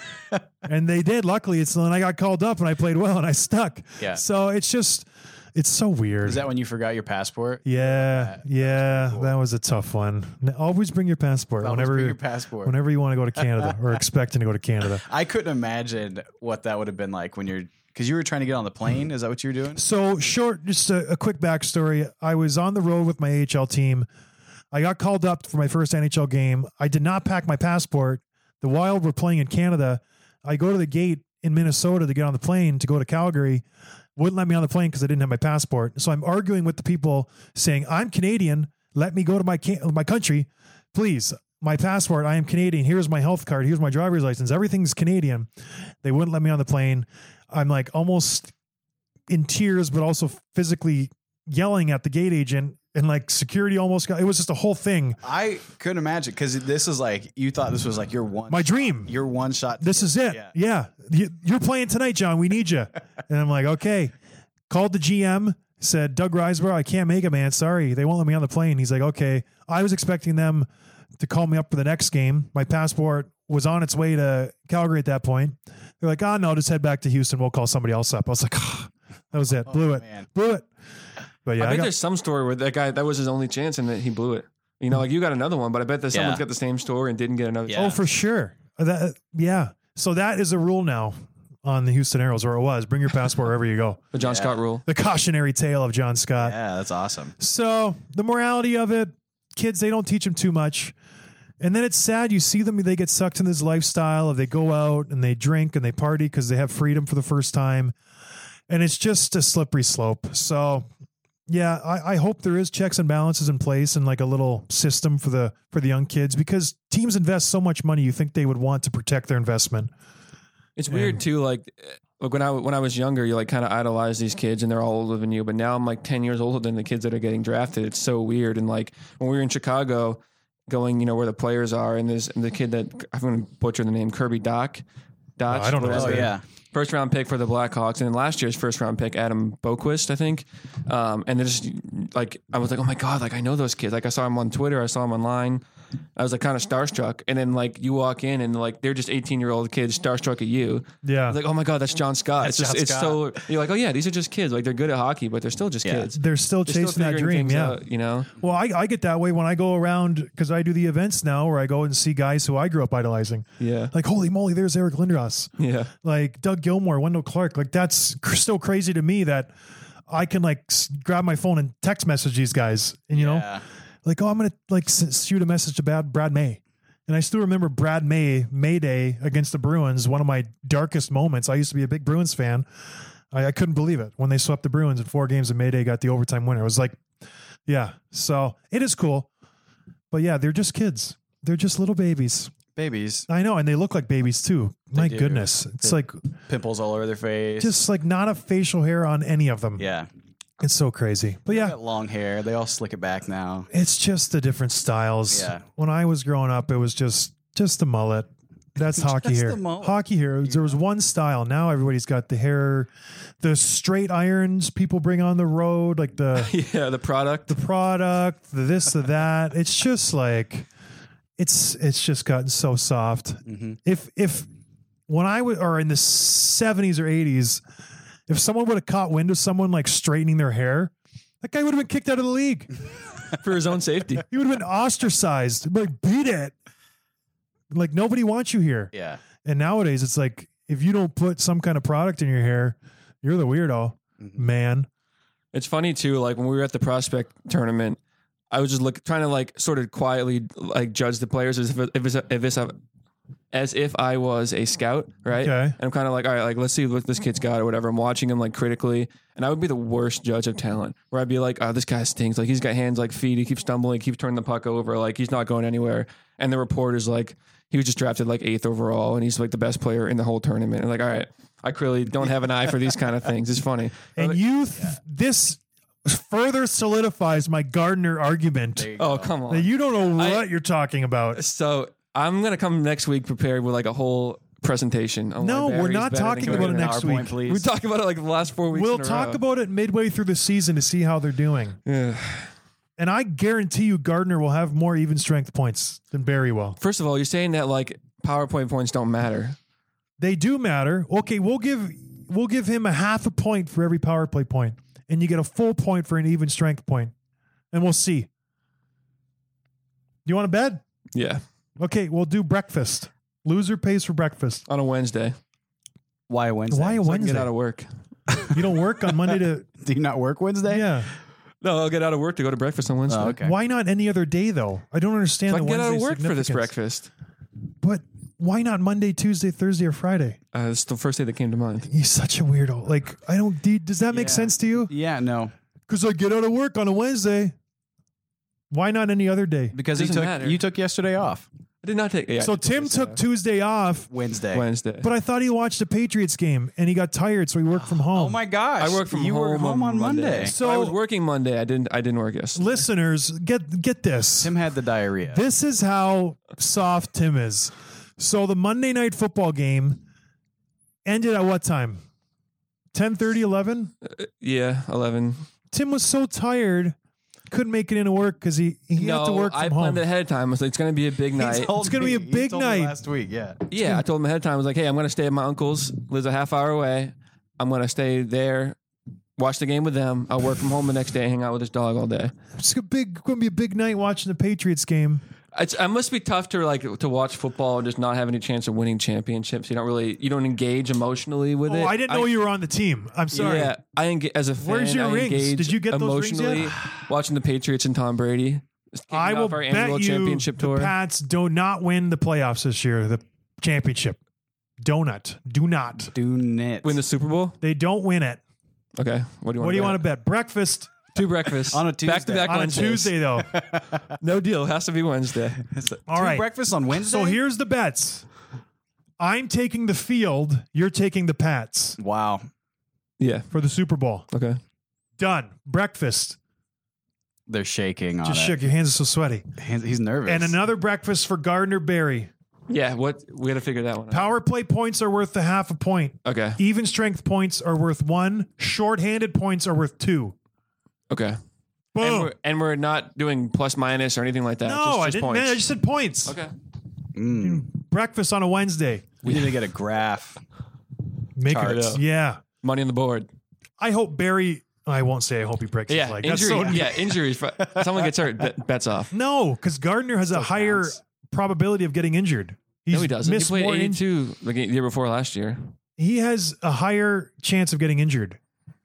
And they did. Luckily, it's when I got called up and I played well and I stuck. Yeah. So it's so weird. Is that when you forgot your passport? Yeah. Yeah. Cool. That was a tough one. Always bring your passport. Whenever you want to go to Canada or expecting to go to Canada. I couldn't imagine what that would have been like when because you were trying to get on the plane. Is that what you were doing? So just a quick backstory. I was on the road with my AHL team. I got called up for my first NHL game. I did not pack my passport. The Wild were playing in Canada. I go to the gate in Minnesota to get on the plane to go to Calgary. Wouldn't let me on the plane because I didn't have my passport. So I'm arguing with the people saying, I'm Canadian. Let me go to my country. Please, my passport. I am Canadian. Here's my health card. Here's my driver's license. Everything's Canadian. They wouldn't let me on the plane. I'm like almost in tears, but also physically yelling at the gate agent, and like security almost got. It was just a whole thing. I couldn't imagine because this is like you thought this was like your one. My dream. Your one shot. This is it. Yeah. You're playing tonight, John. We need you. And I'm like, okay. Called the GM. Said, Doug Riseborough, I can't make it, man. Sorry. They won't let me on the plane. He's like, okay. I was expecting them to call me up for the next game. My passport was on its way to Calgary at that point. They're like, no, just head back to Houston. We'll call somebody else up. I was like, that was it. Blew it. Man. Blew it. But yeah, I bet there's some story where that guy, that was his only chance and that he blew it. You know, like you got another one, but I bet that someone's got the same story and didn't get another Yeah. chance. Oh, for sure. Yeah. So that is a rule now on the Houston Aeros, or it was. Bring your passport wherever you go. The John Scott rule. The cautionary tale of John Scott. Yeah, that's awesome. So the morality of it, kids, they don't teach them too much. And then it's sad. You see them, they get sucked in this lifestyle of they go out and they drink and they party because they have freedom for the first time. And it's just a slippery slope. So yeah, I hope there is checks and balances in place and like a little system for the young kids, because teams invest so much money. You think they would want to protect their investment. It's weird too. Like when I was younger, you like kind of idolize these kids and they're all older than you. But now I'm like 10 years older than the kids that are getting drafted. It's so weird. And like when we were in Chicago going, you know, where the players are, and the kid that I'm going to butcher the name, Kirby Dach. I don't know. Oh yeah. First round pick for the Blackhawks, and then last year's first round pick, Adam Boquist, I think. And they're just like, I was like, oh my God, like I know those kids. Like I saw him on Twitter, I saw him online. I was like kind of starstruck. And then like you walk in and like they're just 18-year-old kids starstruck at you. Yeah. I was like, oh my God, that's John Scott. It's so, you're like, oh yeah, these are just kids. Like they're good at hockey, but they're still just kids. They're still They're chasing that figuring dream. things Yeah. out, you know? Well, I get that way when I go around, because I do the events now where I go and see guys who I grew up idolizing. Yeah. Like, holy moly, there's Eric Lindros. Yeah. Like Doug Gilmore, Wendell Clark. Like that's still crazy to me that I can like grab my phone and text message these guys. And you know, like, oh, I'm going to like shoot a message to Brad May. And I still remember Brad May Day against the Bruins, one of my darkest moments. I used to be a big Bruins fan. I couldn't believe it when they swept the Bruins in 4 games and May Day got the overtime winner. It was like, yeah. So it is cool. But yeah, they're just kids. They're just little babies. Babies. I know. And they look like babies too. My goodness. It's like Pimples all over their face. just like not a facial hair on any of them. Yeah. It's so crazy. But They yeah, got long hair. They all slick it back now. it's just the different styles. Yeah. When I was growing up, it was just the mullet. That's hockey Just hair. the mullet. Hockey hair. There was one style. Now everybody's got the hair, the straight irons people bring on the road, like the Yeah. The product. the product, the this, the that. It's just like it's just gotten so soft. Mm-hmm. If when I was, or in the 70s or 80s, if someone would have caught wind of someone like straightening their hair, that guy would have been kicked out of the league. For his own safety. He would have been ostracized. Like, beat it. Like, nobody wants you here. Yeah. And nowadays, it's like, if you don't put some kind of product in your hair, you're the weirdo, man. It's funny too. Like when we were at the prospect tournament, I was just trying to like sort of quietly like judge the players as if I was a scout, right? Okay. And I'm kind of like, all right, like let's see what this kid's got or whatever. I'm watching him like critically, and I would be the worst judge of talent. Where I'd be like, oh, this guy stinks. Like he's got hands like feet. He keeps stumbling. He keeps turning the puck over. Like he's not going anywhere. And the reporter's like, he was just drafted like 8th overall, and he's like the best player in the whole tournament. And like, all right, I clearly don't have an eye for these kind of things. It's funny. And this further solidifies my Gardner argument Oh, come on. that you don't know what you're talking about. So I'm going to come next week prepared with like a whole presentation. on No, why we're Barry's not better talking than about it Gardner. next PowerPoint, week. please. We're talking about it like the last 4 weeks We'll in a talk row. about it midway through the season to see how they're doing. Yeah. And I guarantee you Gardner will have more even strength points than Barry will. First of all, you're saying that like PowerPoint points don't matter. They do matter. Okay, we'll give him a half a point for every power play point, and you get a full point for an even strength point. And we'll see. You want to bet? Yeah. Okay, we'll do breakfast. Loser pays for breakfast. On a Wednesday. Why Wednesday? Why a So I can Wednesday? get out of work. You don't work on Monday to Do you not work Wednesday? yeah. No, I'll get out of work to go to breakfast on Wednesday. Oh, okay. Why not any other day though? I don't understand So I the can get out of Wednesday work for this significance. breakfast. But why not Monday, Tuesday, Thursday, or Friday? It's the first day that came to mind. He's such a weirdo. Like I don't. Does that make Yeah. sense to you? Yeah, no. Because I get out of work on a Wednesday. Why not any other day? Because Doesn't matter. you took yesterday off. I did not take. Yeah, So Tim took Tuesday off, Wednesday. Wednesday. but I thought he watched the Patriots game and he got tired, so he worked from home. Oh my gosh! I worked from you home. were home on Monday. So I was working Monday. I didn't work yesterday. listeners, get this. Tim had the diarrhea. This is how soft Tim is. So the Monday night football game ended at what time? 10:30, 11? Yeah, 11. Tim was so tired, couldn't make it into work because he had to work I from home. planned ahead of time. I was like, it's going to be a big night. It's gonna be a big night. Last week, yeah. Yeah, I told him ahead of time. I was like, hey, I'm going to stay at my uncle's. Lives a half hour away. I'm going to stay there, watch the game with them. I'll work from home the next day, hang out with his dog all day. It's going to be a big night watching the Patriots game. It must be tough to watch football and just not have any chance of winning championships. You don't engage emotionally with it. Oh, I didn't know you were on the team. I'm sorry. Yeah, as a fan, Where's your I rings? engage Did you get those rings emotionally yet? watching the Patriots and Tom Brady. Just kicking I will off our bet annual you championship the tour. Pats do not win the playoffs this year. The championship. Do not. Do knit. Win the Super Bowl. They don't win it. Okay, what do you want to bet? Breakfast Two breakfasts On a Tuesday. back to back on a Wednesdays. Tuesday, though. No deal. Has to be Wednesday. All Two right. breakfasts on Wednesday. So here's the bets. I'm taking the field. You're taking the Pats Wow. Yeah. for the Super Bowl. Okay. Done. Breakfast. They're shaking on Just it. shook. Your hands are so sweaty. He's nervous. And another breakfast for Gardner Berry. Yeah. What we got to figure that one out. Power play points are worth a half a point. Okay. Even strength points are worth 1. Short-handed points are worth 2. Okay. Boom. And we're not doing plus minus or anything like that. No, I just didn't. Points. Man, I just said points. Okay. Breakfast on a Wednesday. we need to get a graph. Make Charts. it. Yeah. Money on the board. I hope Barry. I won't say. I hope he breaks his Yeah. leg. Injury. That's so, Yeah. Injuries. Someone gets hurt. Bets off. No, because Gardner has a higher counts. probability of getting injured. No, he doesn't. He missed played more 82 the year before last year. He has a higher chance of getting injured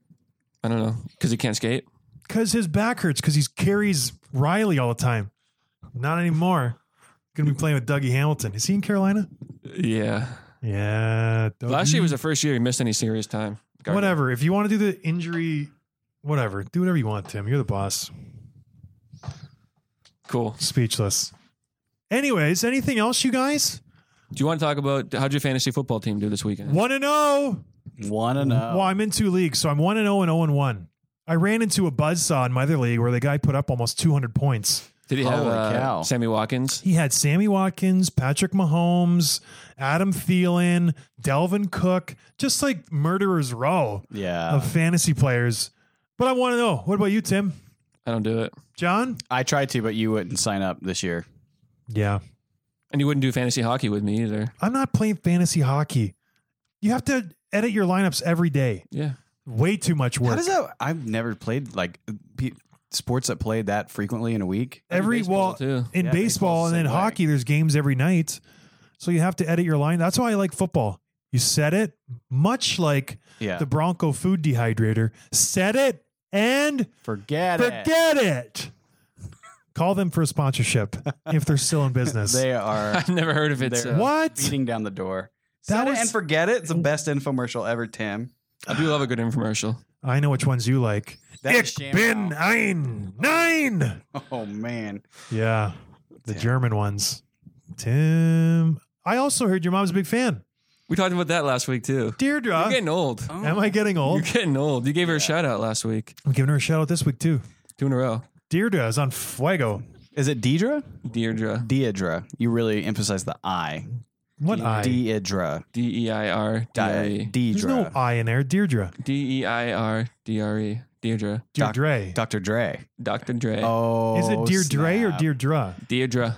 I don't know because he can't skate. because his back hurts because he carries Riley all the time. Not anymore. Going to be playing with Dougie Hamilton. Is he in Carolina? Yeah. Yeah. Last year was the first year he missed any serious time. Gardner. Whatever. If you want to do the injury, whatever. Do whatever you want, Tim. You're the boss. Cool. Speechless. Anyways, anything else, you guys? Do you want to talk about how'd your fantasy football team do this weekend? 1-0. 1-0. Well, I'm in 2 leagues, so I'm 1-0 and 0-1. I ran into a buzzsaw in my other league where the guy put up almost 200 points. Did he have Holy cow. Sammy Watkins? He had Sammy Watkins, Patrick Mahomes, Adam Thielen, Delvin Cook, just like murderer's row Yeah. of fantasy players. But I want to know, what about you, Tim? I don't do it. John? I tried to, but you wouldn't sign up this year. Yeah. And you wouldn't do fantasy hockey with me either. I'm not playing fantasy hockey. You have to edit your lineups every day. Yeah. Way too much work. How does that? I've never played like sports that play that frequently in a week. Every Baseball, well too. in Yeah, baseball baseball's and the then same way. hockey, there's games every night, so you have to edit your line. That's why I like football. You set it, much like Yeah. the Bronco food dehydrator. Set it and Forget it. forget it. Call them for a sponsorship if they're still in business. They are I've never heard of it. They're- So. What? beating down the door. That Set it was- and forget it. It's the best infomercial ever, Tim. I do love a good infomercial. I know which ones you like. That's Ich a bin Shamrock. ein Nein. Oh man. Yeah, the Tim. German ones. Tim, I also heard your mom's a big fan. We talked about that last week too. Deirdre, You're getting old. am I getting old? You're getting old. You gave her a shout out last week. I'm giving her a shout out this week too. 2 in a row. Deirdre is on Fuego. Is it Deidre? Deirdre. Deidre. You really emphasize the I. What I? Deidre. Deidre. There's no I in there. Deirdre. Deidre. Deirdre. Deirdre. Dr. Dre. Dr. Dre. Oh, Is it Deirdre or snap. Deirdre? Deirdre.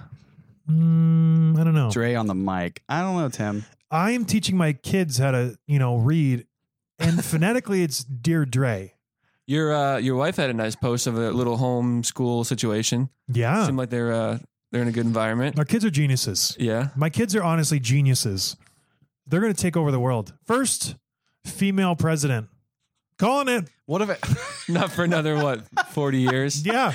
I don't know. Dre on the mic. I don't know, Tim. I am teaching my kids how to, read, and phonetically it's Deirdre. Your wife had a nice post of a little homeschool situation. Yeah. Seemed like they're in a good environment. Our kids are geniuses. Yeah. My kids are honestly geniuses. They're going to take over the world. First female president. Calling it. What if it? Not for another 40 years. Yeah.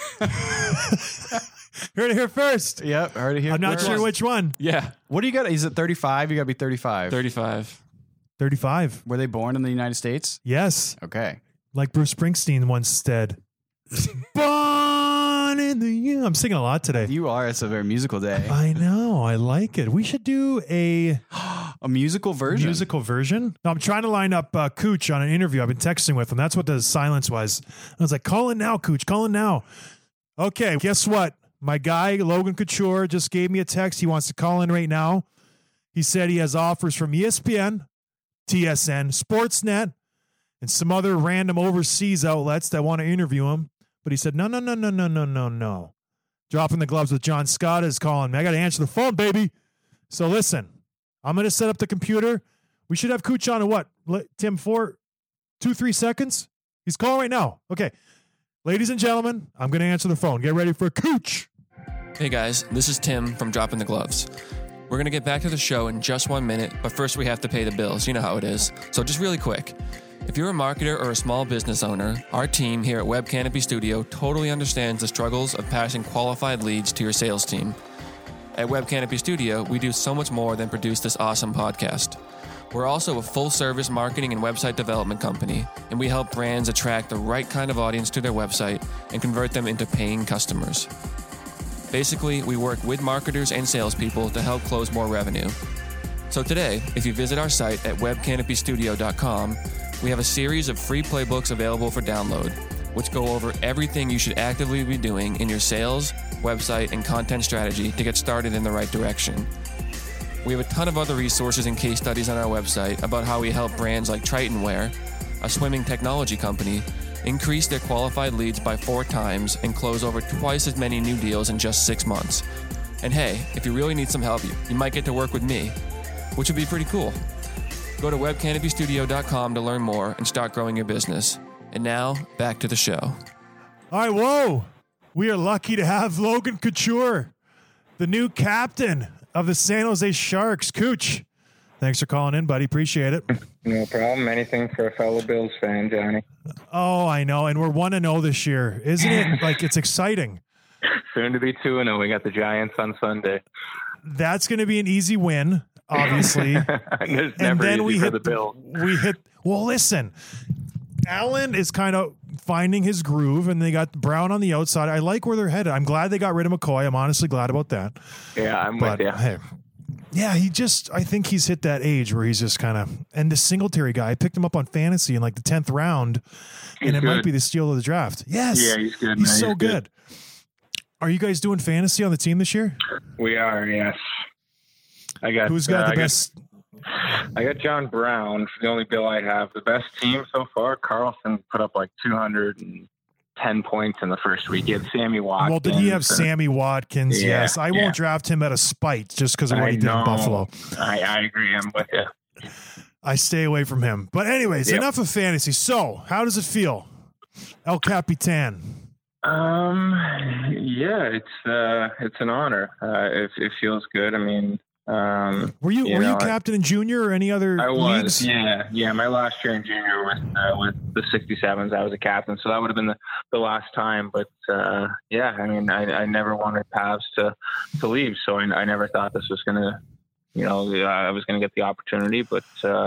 Heard it here first. Yep, heard it here. I'm not first. sure which one. Yeah. What do you got? Is it 35? You got to be 35. 35. 35. Were they born in the United States? Yes. Okay. Like Bruce Springsteen once said. Born when the I'm singing a lot today. You are. It's a very musical day. I know. I like it. We should do a musical version. No, I'm trying to line up Cooch on an interview. I've been texting with him. That's what the silence was. I was like, call in now, Cooch. Call in now. Okay, guess what? My guy, Logan Couture, just gave me a text. He wants to call in right now. He said he has offers from ESPN, TSN, Sportsnet, and some other random overseas outlets that want to interview him. But he said, no. Dropping the gloves with John Scott is calling me. I got to answer the phone, baby. So listen, I'm going to set up the computer. We should have Cooch on in what, Tim, 2-3 seconds? He's calling right now. Okay. Ladies and gentlemen, I'm going to answer the phone. Get ready for Cooch. Hey guys, this is Tim from Dropping the Gloves. We're going to get back to the show in just 1 minute, but first we have to pay the bills. You know how it is. So just really quick. If you're a marketer or a small business owner, our team here at Web Canopy Studio totally understands the struggles of passing qualified leads to your sales team. At Web Canopy Studio, we do so much more than produce this awesome podcast. We're also a full-service marketing and website development company, and we help brands attract the right kind of audience to their website and convert them into paying customers. Basically, we work with marketers and salespeople to help close more revenue. So today, if you visit our site at webcanopystudio.com, we have a series of free playbooks available for download, which go over everything you should actively be doing in your sales, website, and content strategy to get started in the right direction. We have a ton of other resources and case studies on our website about how we help brands like Tritonware, a swimming technology company, increase their qualified leads by 4 times and close over twice as many new deals in just 6 months. And hey, if you really need some help, you might get to work with me, which would be pretty cool. Go to webcanopystudio.com to learn more and start growing your business. And now, back to the show. All right, whoa. We are lucky to have Logan Couture, the new captain of the San Jose Sharks. Cooch, thanks for calling in, buddy. Appreciate it. No problem. Anything for a fellow Bills fan, Johnny. Oh, I know. And we're 1-0 this year. Isn't it? Like, it's exciting. Soon to be 2-0. We got the Giants on Sunday. That's going to be an easy win, obviously. There's never then easy for the Bills. Well, listen, Allen is kind of finding his groove, and they got Brown on the outside. I like where they're headed. I'm glad they got rid of McCoy. I'm honestly glad about that. Yeah, I'm with you. Hey, yeah, I think he's hit that age where he's just kind of, and the Singletary guy, I picked him up on fantasy in like the 10th round, and it might be the steal of the draft. Yes. Yeah, he's good. He's so good. Are you guys doing fantasy on the team this year? We are, yes. Who's got the best? I got John Brown, the only bill I have. The best team so far, Carlson put up like 210 points in the first week. He had Sammy Watkins. Well, did he have Sammy Watkins? Yeah, yes. I won't draft him out of spite just because of what he did in Buffalo. I agree. I'm with you. I stay away from him. But anyways, enough of fantasy. So, how does it feel? El Capitan. Yeah, it's an honor. It feels good. I mean, were you captain in junior or any other leagues? Yeah. My last year in junior with the 67s, I was a captain, so that would have been the last time. But yeah, I mean, I never wanted Pavs to leave, so I never thought this was gonna, I was gonna get the opportunity. But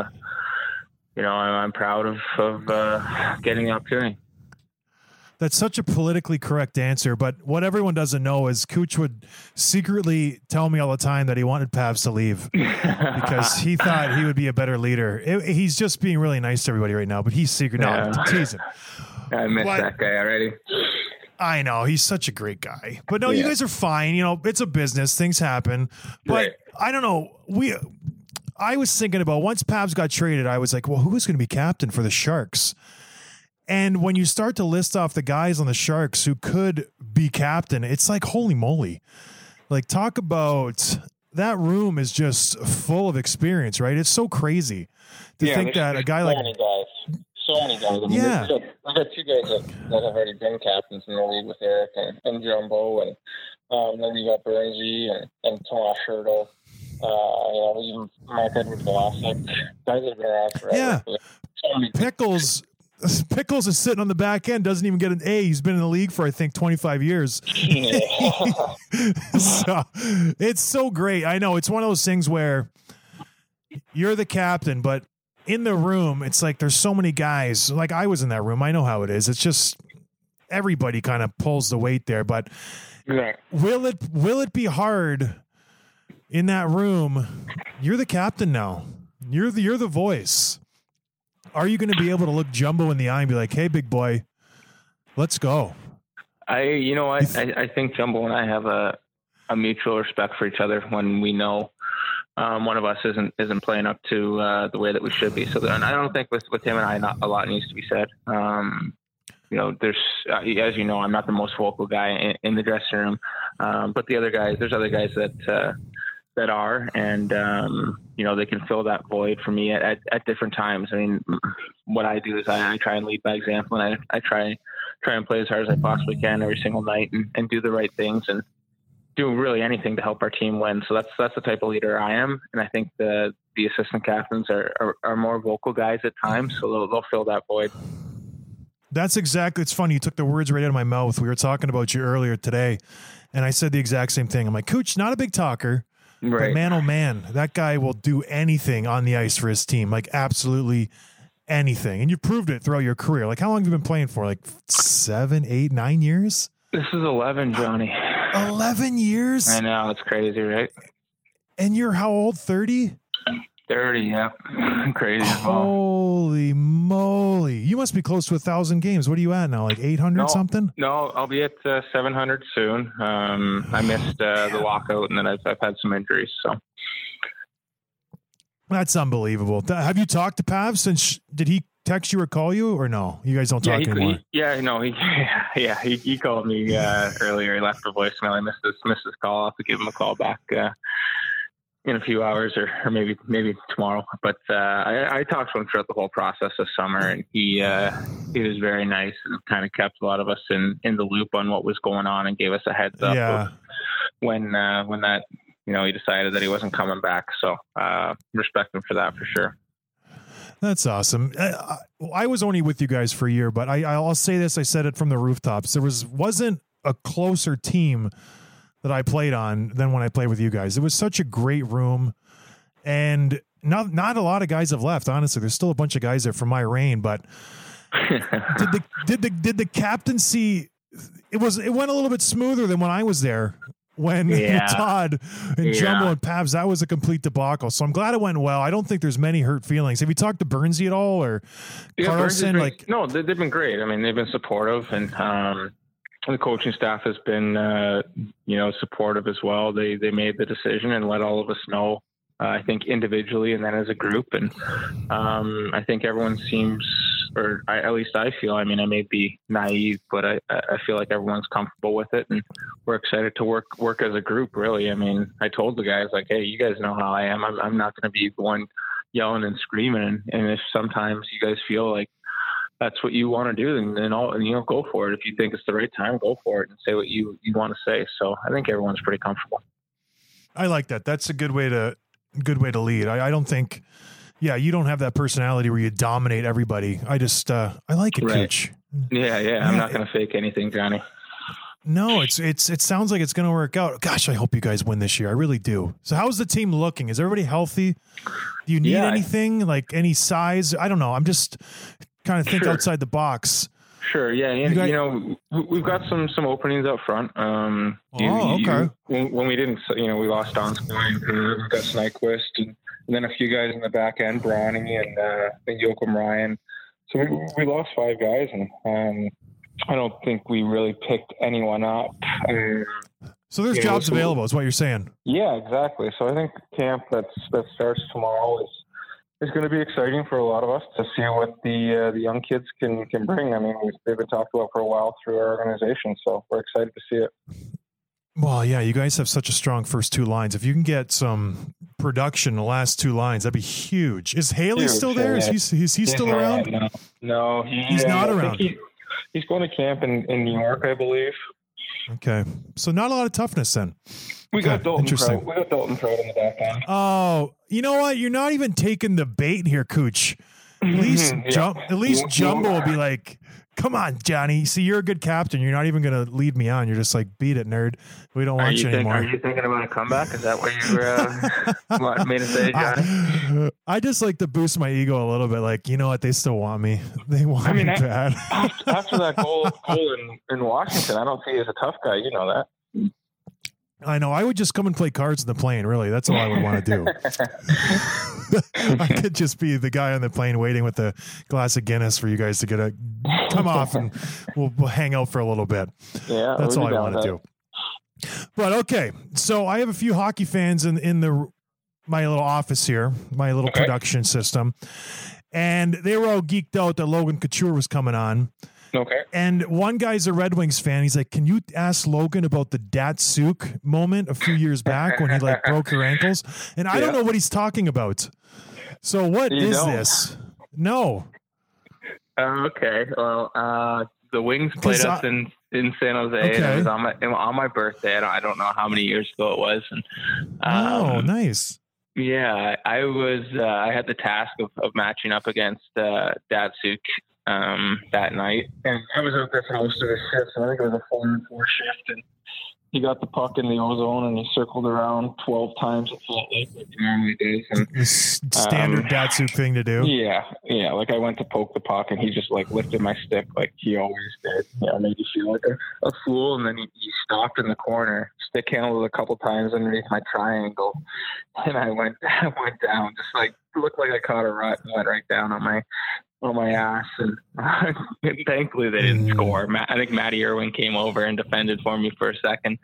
I'm proud of getting the opportunity. That's such a politically correct answer, but what everyone doesn't know is Cooch would secretly tell me all the time that he wanted Pavs to leave because he thought he would be a better leader. He's just being really nice to everybody right now, but he's secretly teasing. I miss that guy already. I know. He's such a great guy. But no, you guys are fine. It's a business. Things happen. But right. I don't know. I was thinking about once Pavs got traded, I was like, well, who is going to be captain for the Sharks? And when you start to list off the guys on the Sharks who could be captain, it's like, holy moly. Like, talk about that room is just full of experience, right? It's so crazy to think that a guy like... So many guys. I mean, we've got 2 guys that have already been captains in the league with Eric and Jumbo, and then you got Bernsey and Tomas Hertl. Even Mark Edward Vlasic. Guys that have been around forever. Yeah. So many Pickles is sitting on the back end, doesn't even get an A. He's been in the league for, I think, 25 years. Yeah. So it's so great. I know it's one of those things where you're the captain, but in the room, it's like there's so many guys. Like I was in that room. I know how it is. It's just everybody kind of pulls the weight there. But will it be hard in that room? You're the captain now. You're the voice. Are you going to be able to look Jumbo in the eye and be like, "Hey, big boy, let's go"? I think Jumbo and I have a mutual respect for each other when we know one of us isn't playing up to the way that we should be. So I don't think with him and I, not a lot needs to be said. There's as you know, I'm not the most vocal guy in the dressing room, but there's other guys that are, and they can fill that void for me at different times. I mean, what I do is I try and lead by example, and I try and play as hard as I possibly can every single night and do the right things and do really anything to help our team win. So that's the type of leader I am. And I think the assistant captains are more vocal guys at times. So they'll fill that void. That's exactly, it's funny. You took the words right out of my mouth. We were talking about you earlier today, and I said the exact same thing. I'm like, Cooch, not a big talker, right, but man, oh man, that guy will do anything on the ice for his team. Like absolutely anything. And you proved it throughout your career. Like how long have you been playing for? Like 7, 8, 9 years? This is 11, Johnny. 11 years? I know, it's crazy, right? And you're how old? 30? 30, yeah. Crazy. Holy moly. You must be close to 1,000 games. What are you at now? Like 800 something? No, I'll be at 700 soon. I missed the lockout, and then I've had some injuries. So that's unbelievable. Have you talked to Pav since? Did he text you or call you, or no? You guys don't talk anymore. He called me earlier. He left a voicemail. I missed his call. I'll have to give him a call back in a few hours or maybe tomorrow. But I talked to him throughout the whole process this summer, and he was very nice and kind of kept a lot of us in the loop on what was going on and gave us a heads up of when that he decided that he wasn't coming back. So respect him for that for sure. That's awesome. I was only with you guys for a year, but I'll say this. I said it from the rooftops. There wasn't a closer team that I played on than when I played with you guys. It was such a great room, and not a lot of guys have left. Honestly, there's still a bunch of guys there from my reign. But did the captaincy? It went a little bit smoother than when I was there. When Todd and Jumbo and Pavs, that was a complete debacle. So I'm glad it went well. I don't think there's many hurt feelings. Have you talked to Burnsy at all, or Carlson? No, they've been great. I mean, they've been supportive, and the coaching staff has been, supportive as well. They made the decision and let all of us know. I think individually and then as a group, and I think everyone seems, or at least I feel. I mean, I may be naive, but I feel like everyone's comfortable with it, and we're excited to work as a group. Really, I mean, I told the guys like, "Hey, you guys know how I am. I'm not going to be the one yelling and screaming. And if sometimes you guys feel like that's what you want to do, then go for it. If you think it's the right time, go for it and say what you want to say." So I think everyone's pretty comfortable. I like that. That's a good way to lead. I don't think, you don't have that personality where you dominate everybody. I just, I like it, right. Coach. Yeah. I'm not going to fake anything, Johnny. No, it sounds like it's going to work out. Gosh, I hope you guys win this year. I really do. So how's the team looking? Is everybody healthy? Do you need anything, like any size? I don't know. I'm just kind of think outside the box. Sure. Yeah. We've got some openings up front. Okay. When we didn't, we lost Donskoy, we've got Nyquist, and then a few guys in the back end, Brownie and Joachim Ryan. So we lost 5 guys, and I don't think we really picked anyone up. So there's jobs available, is what you're saying. Yeah, exactly. So I think camp that starts tomorrow is going to be exciting for a lot of us to see what the young kids can bring. I mean, they've been talked about for a while through our organization, so we're excited to see it. Well, yeah, you guys have such a strong first 2 lines. If you can get some production in the last 2 lines, that'd be huge. Is Haley still there? Yeah. Is he still around? No, he's not around. He's going to camp in New York, I believe. Okay, so not a lot of toughness then. We got Dalton Trout. We got Dalton Trout in the back end. Oh, you know what? You're not even taking the bait here, Cooch. At least Jumbo will be like, "Come on, Johnny. See, you're a good captain. You're not even going to lead me on. You're just like, beat it, nerd. We don't want you anymore." Are you thinking about a comeback? Is that what you want me to say, Johnny? I just like to boost my ego a little bit. Like, you know what? They still want me. They want me bad. After that goal in Washington, I don't see you as a tough guy. You know that. I know. I would just come and play cards in the plane. Really, that's all I would want to do. I could just be the guy on the plane waiting with a glass of Guinness for you guys to come off, and we'll hang out for a little bit. Yeah, that's all I want to do. But okay, so I have a few hockey fans in my little office here, my little production system, and they were all geeked out that Logan Couture was coming on. Okay. And one guy's a Red Wings fan. He's like, "Can you ask Logan about the Datsuk moment a few years back when he like broke her ankles?" And I don't know what he's talking about. So what is this? No. Okay. Well, the Wings played us in San Jose. Okay. And it was on my birthday. I don't know how many years ago it was. And, nice. Yeah, I had the task of matching up against Datsuk that night, and I was out there for most of his shifts. I think it was a 4-4 shift, and he got the puck in the ozone and he circled around 12 times. It felt like he normally does. And standard Datsuk thing to do. Yeah. Like I went to poke the puck and he just like lifted my stick like he always did. Made you feel like a fool. And then he stopped in the corner, stick handled it a couple times underneath my triangle, and I went down, just like looked like I caught a rut and went right down on my ass, and thankfully they didn't score. I think Matty Irwin came over and defended for me for a second,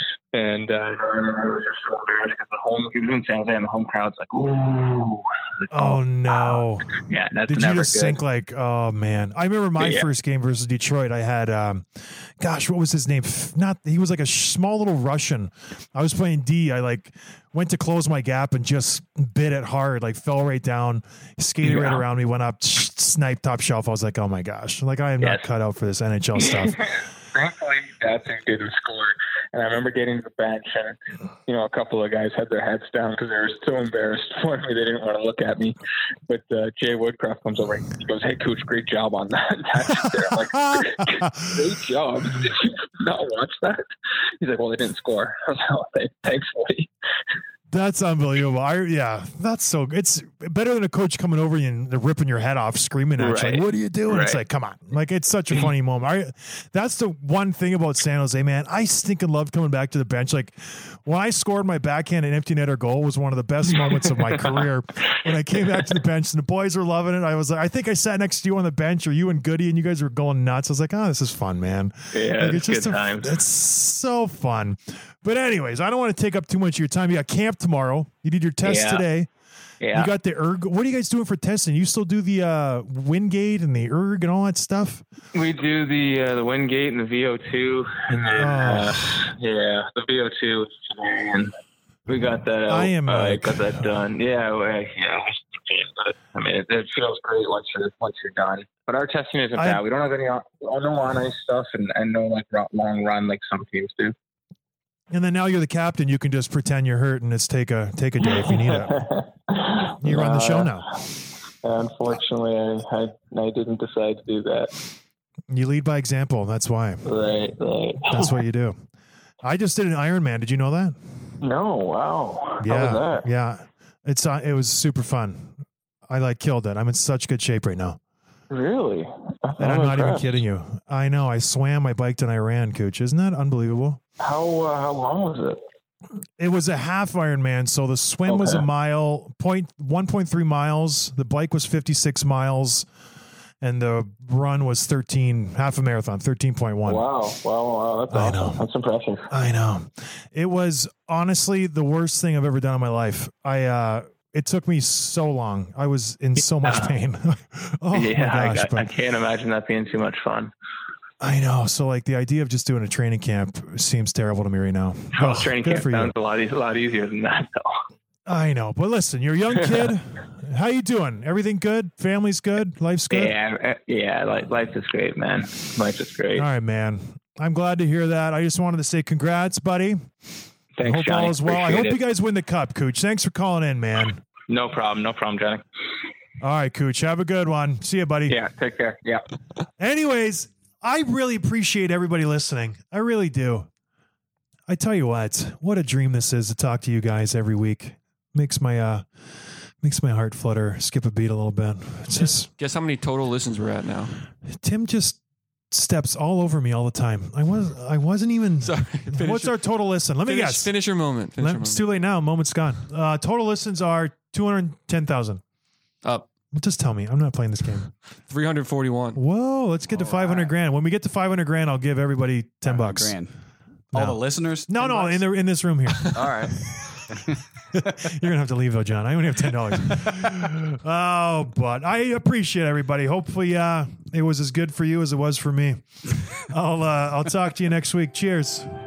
and I was just so embarrassed because he was in San Jose and the home crowd's like, "Ooh!" Oh no! Yeah, that's did never you just good. think like, oh man? I remember my first game versus Detroit. I had, what was his name? He was like a small little Russian. I was playing D. I like went to close my gap and just bit it hard, like fell right down, skated right around me, went up, sniped top shelf. I was like, oh my gosh, like I am not cut out for this NHL stuff. Thankfully, Datsuk didn't score. And I remember getting to the bench, and a couple of guys had their heads down because they were so embarrassed for me. They didn't want to look at me. But Jay Woodcroft comes over and he goes, "Hey, Cooch, great job on that." I'm like, "Great job! Did you not watch that?" He's like, "Well, they didn't score." I was like, "Thankfully." That's unbelievable. That's so good. It's better than a coach coming over you and ripping your head off, screaming at you. Like, what are you doing? Right. It's like, come on. Like, it's such a funny moment. That's the one thing about San Jose, man. I stinking loved coming back to the bench. Like, when I scored my backhand and empty netter goal was one of the best moments of my career. When I came back to the bench and the boys were loving it, I was like, I think I sat next to you on the bench, or you and Goody, and you guys were going nuts. I was like, oh, this is fun, man. Yeah, like, it's just good times. It's so fun. But anyways, I don't want to take up too much of your time. You got camp tomorrow. You did your test today. Yeah. You got the erg. What are you guys doing for testing? You still do the Wingate and the erg and all that stuff? We do the Wingate and the VO2. And then, the VO2 today, and we got that. Got that done. Yeah. But, I mean, it feels great once you're done. But our testing isn't bad. We don't have any no on-ice stuff and no like long run like some teams do. And then now you're the captain. You can just pretend you're hurt and just take a day if you need it. You run the show now. Unfortunately, I didn't decide to do that. You lead by example. That's why. Right. That's what you do. I just did an Ironman. Did you know that? No. Wow. Yeah. How was that? Yeah. It was super fun. I killed it. I'm in such good shape right now. Really? And I'm not even kidding you. I know. I swam, I biked, and I ran, Cooch. Isn't that unbelievable? How long was it? It was a half Ironman. So the swim was a mile, 1.3 miles. The bike was 56 miles. And the run was half a marathon, 13.1. Wow. That's awesome. That's impressive. I know. It was honestly the worst thing I've ever done in my life. It took me so long. I was in so much pain. My gosh, I can't imagine that being too much fun. I know. So like the idea of just doing a training camp seems terrible to me right now. Training camp sounds a lot easier than that though. I know. But listen, you're a young kid. How you doing? Everything good? Family's good? Life's good? Yeah. Life is great, man. Life is great. All right, man. I'm glad to hear that. I just wanted to say congrats, buddy. Thanks, hope Johnny. All is well. I hope you guys win the cup, Cooch. Thanks for calling in, man. No problem, Johnny. All right, Cooch. Have a good one. See you, buddy. Yeah, take care. Yeah. Anyways, I really appreciate everybody listening. I really do. I tell you what a dream this is to talk to you guys every week. Makes my Makes my heart flutter, skip a beat a little bit. It's just Guess how many total listens we're at now? Tim just steps all over me all the time. I wasn't even. Sorry. What's our total listen? Let me guess. Finish your moment. It's too late now. Moment's gone. Total listens are 210,000. Up. Just tell me. I'm not playing this game. 341. Whoa, let's get to 500 grand. When we get to 500 grand, I'll give everybody $10. Grand. No. All the listeners? No, in this room here. All right. You're going to have to leave though, John. I only have $10. Oh, but I appreciate everybody. Hopefully it was as good for you as it was for me. I'll talk to you next week. Cheers.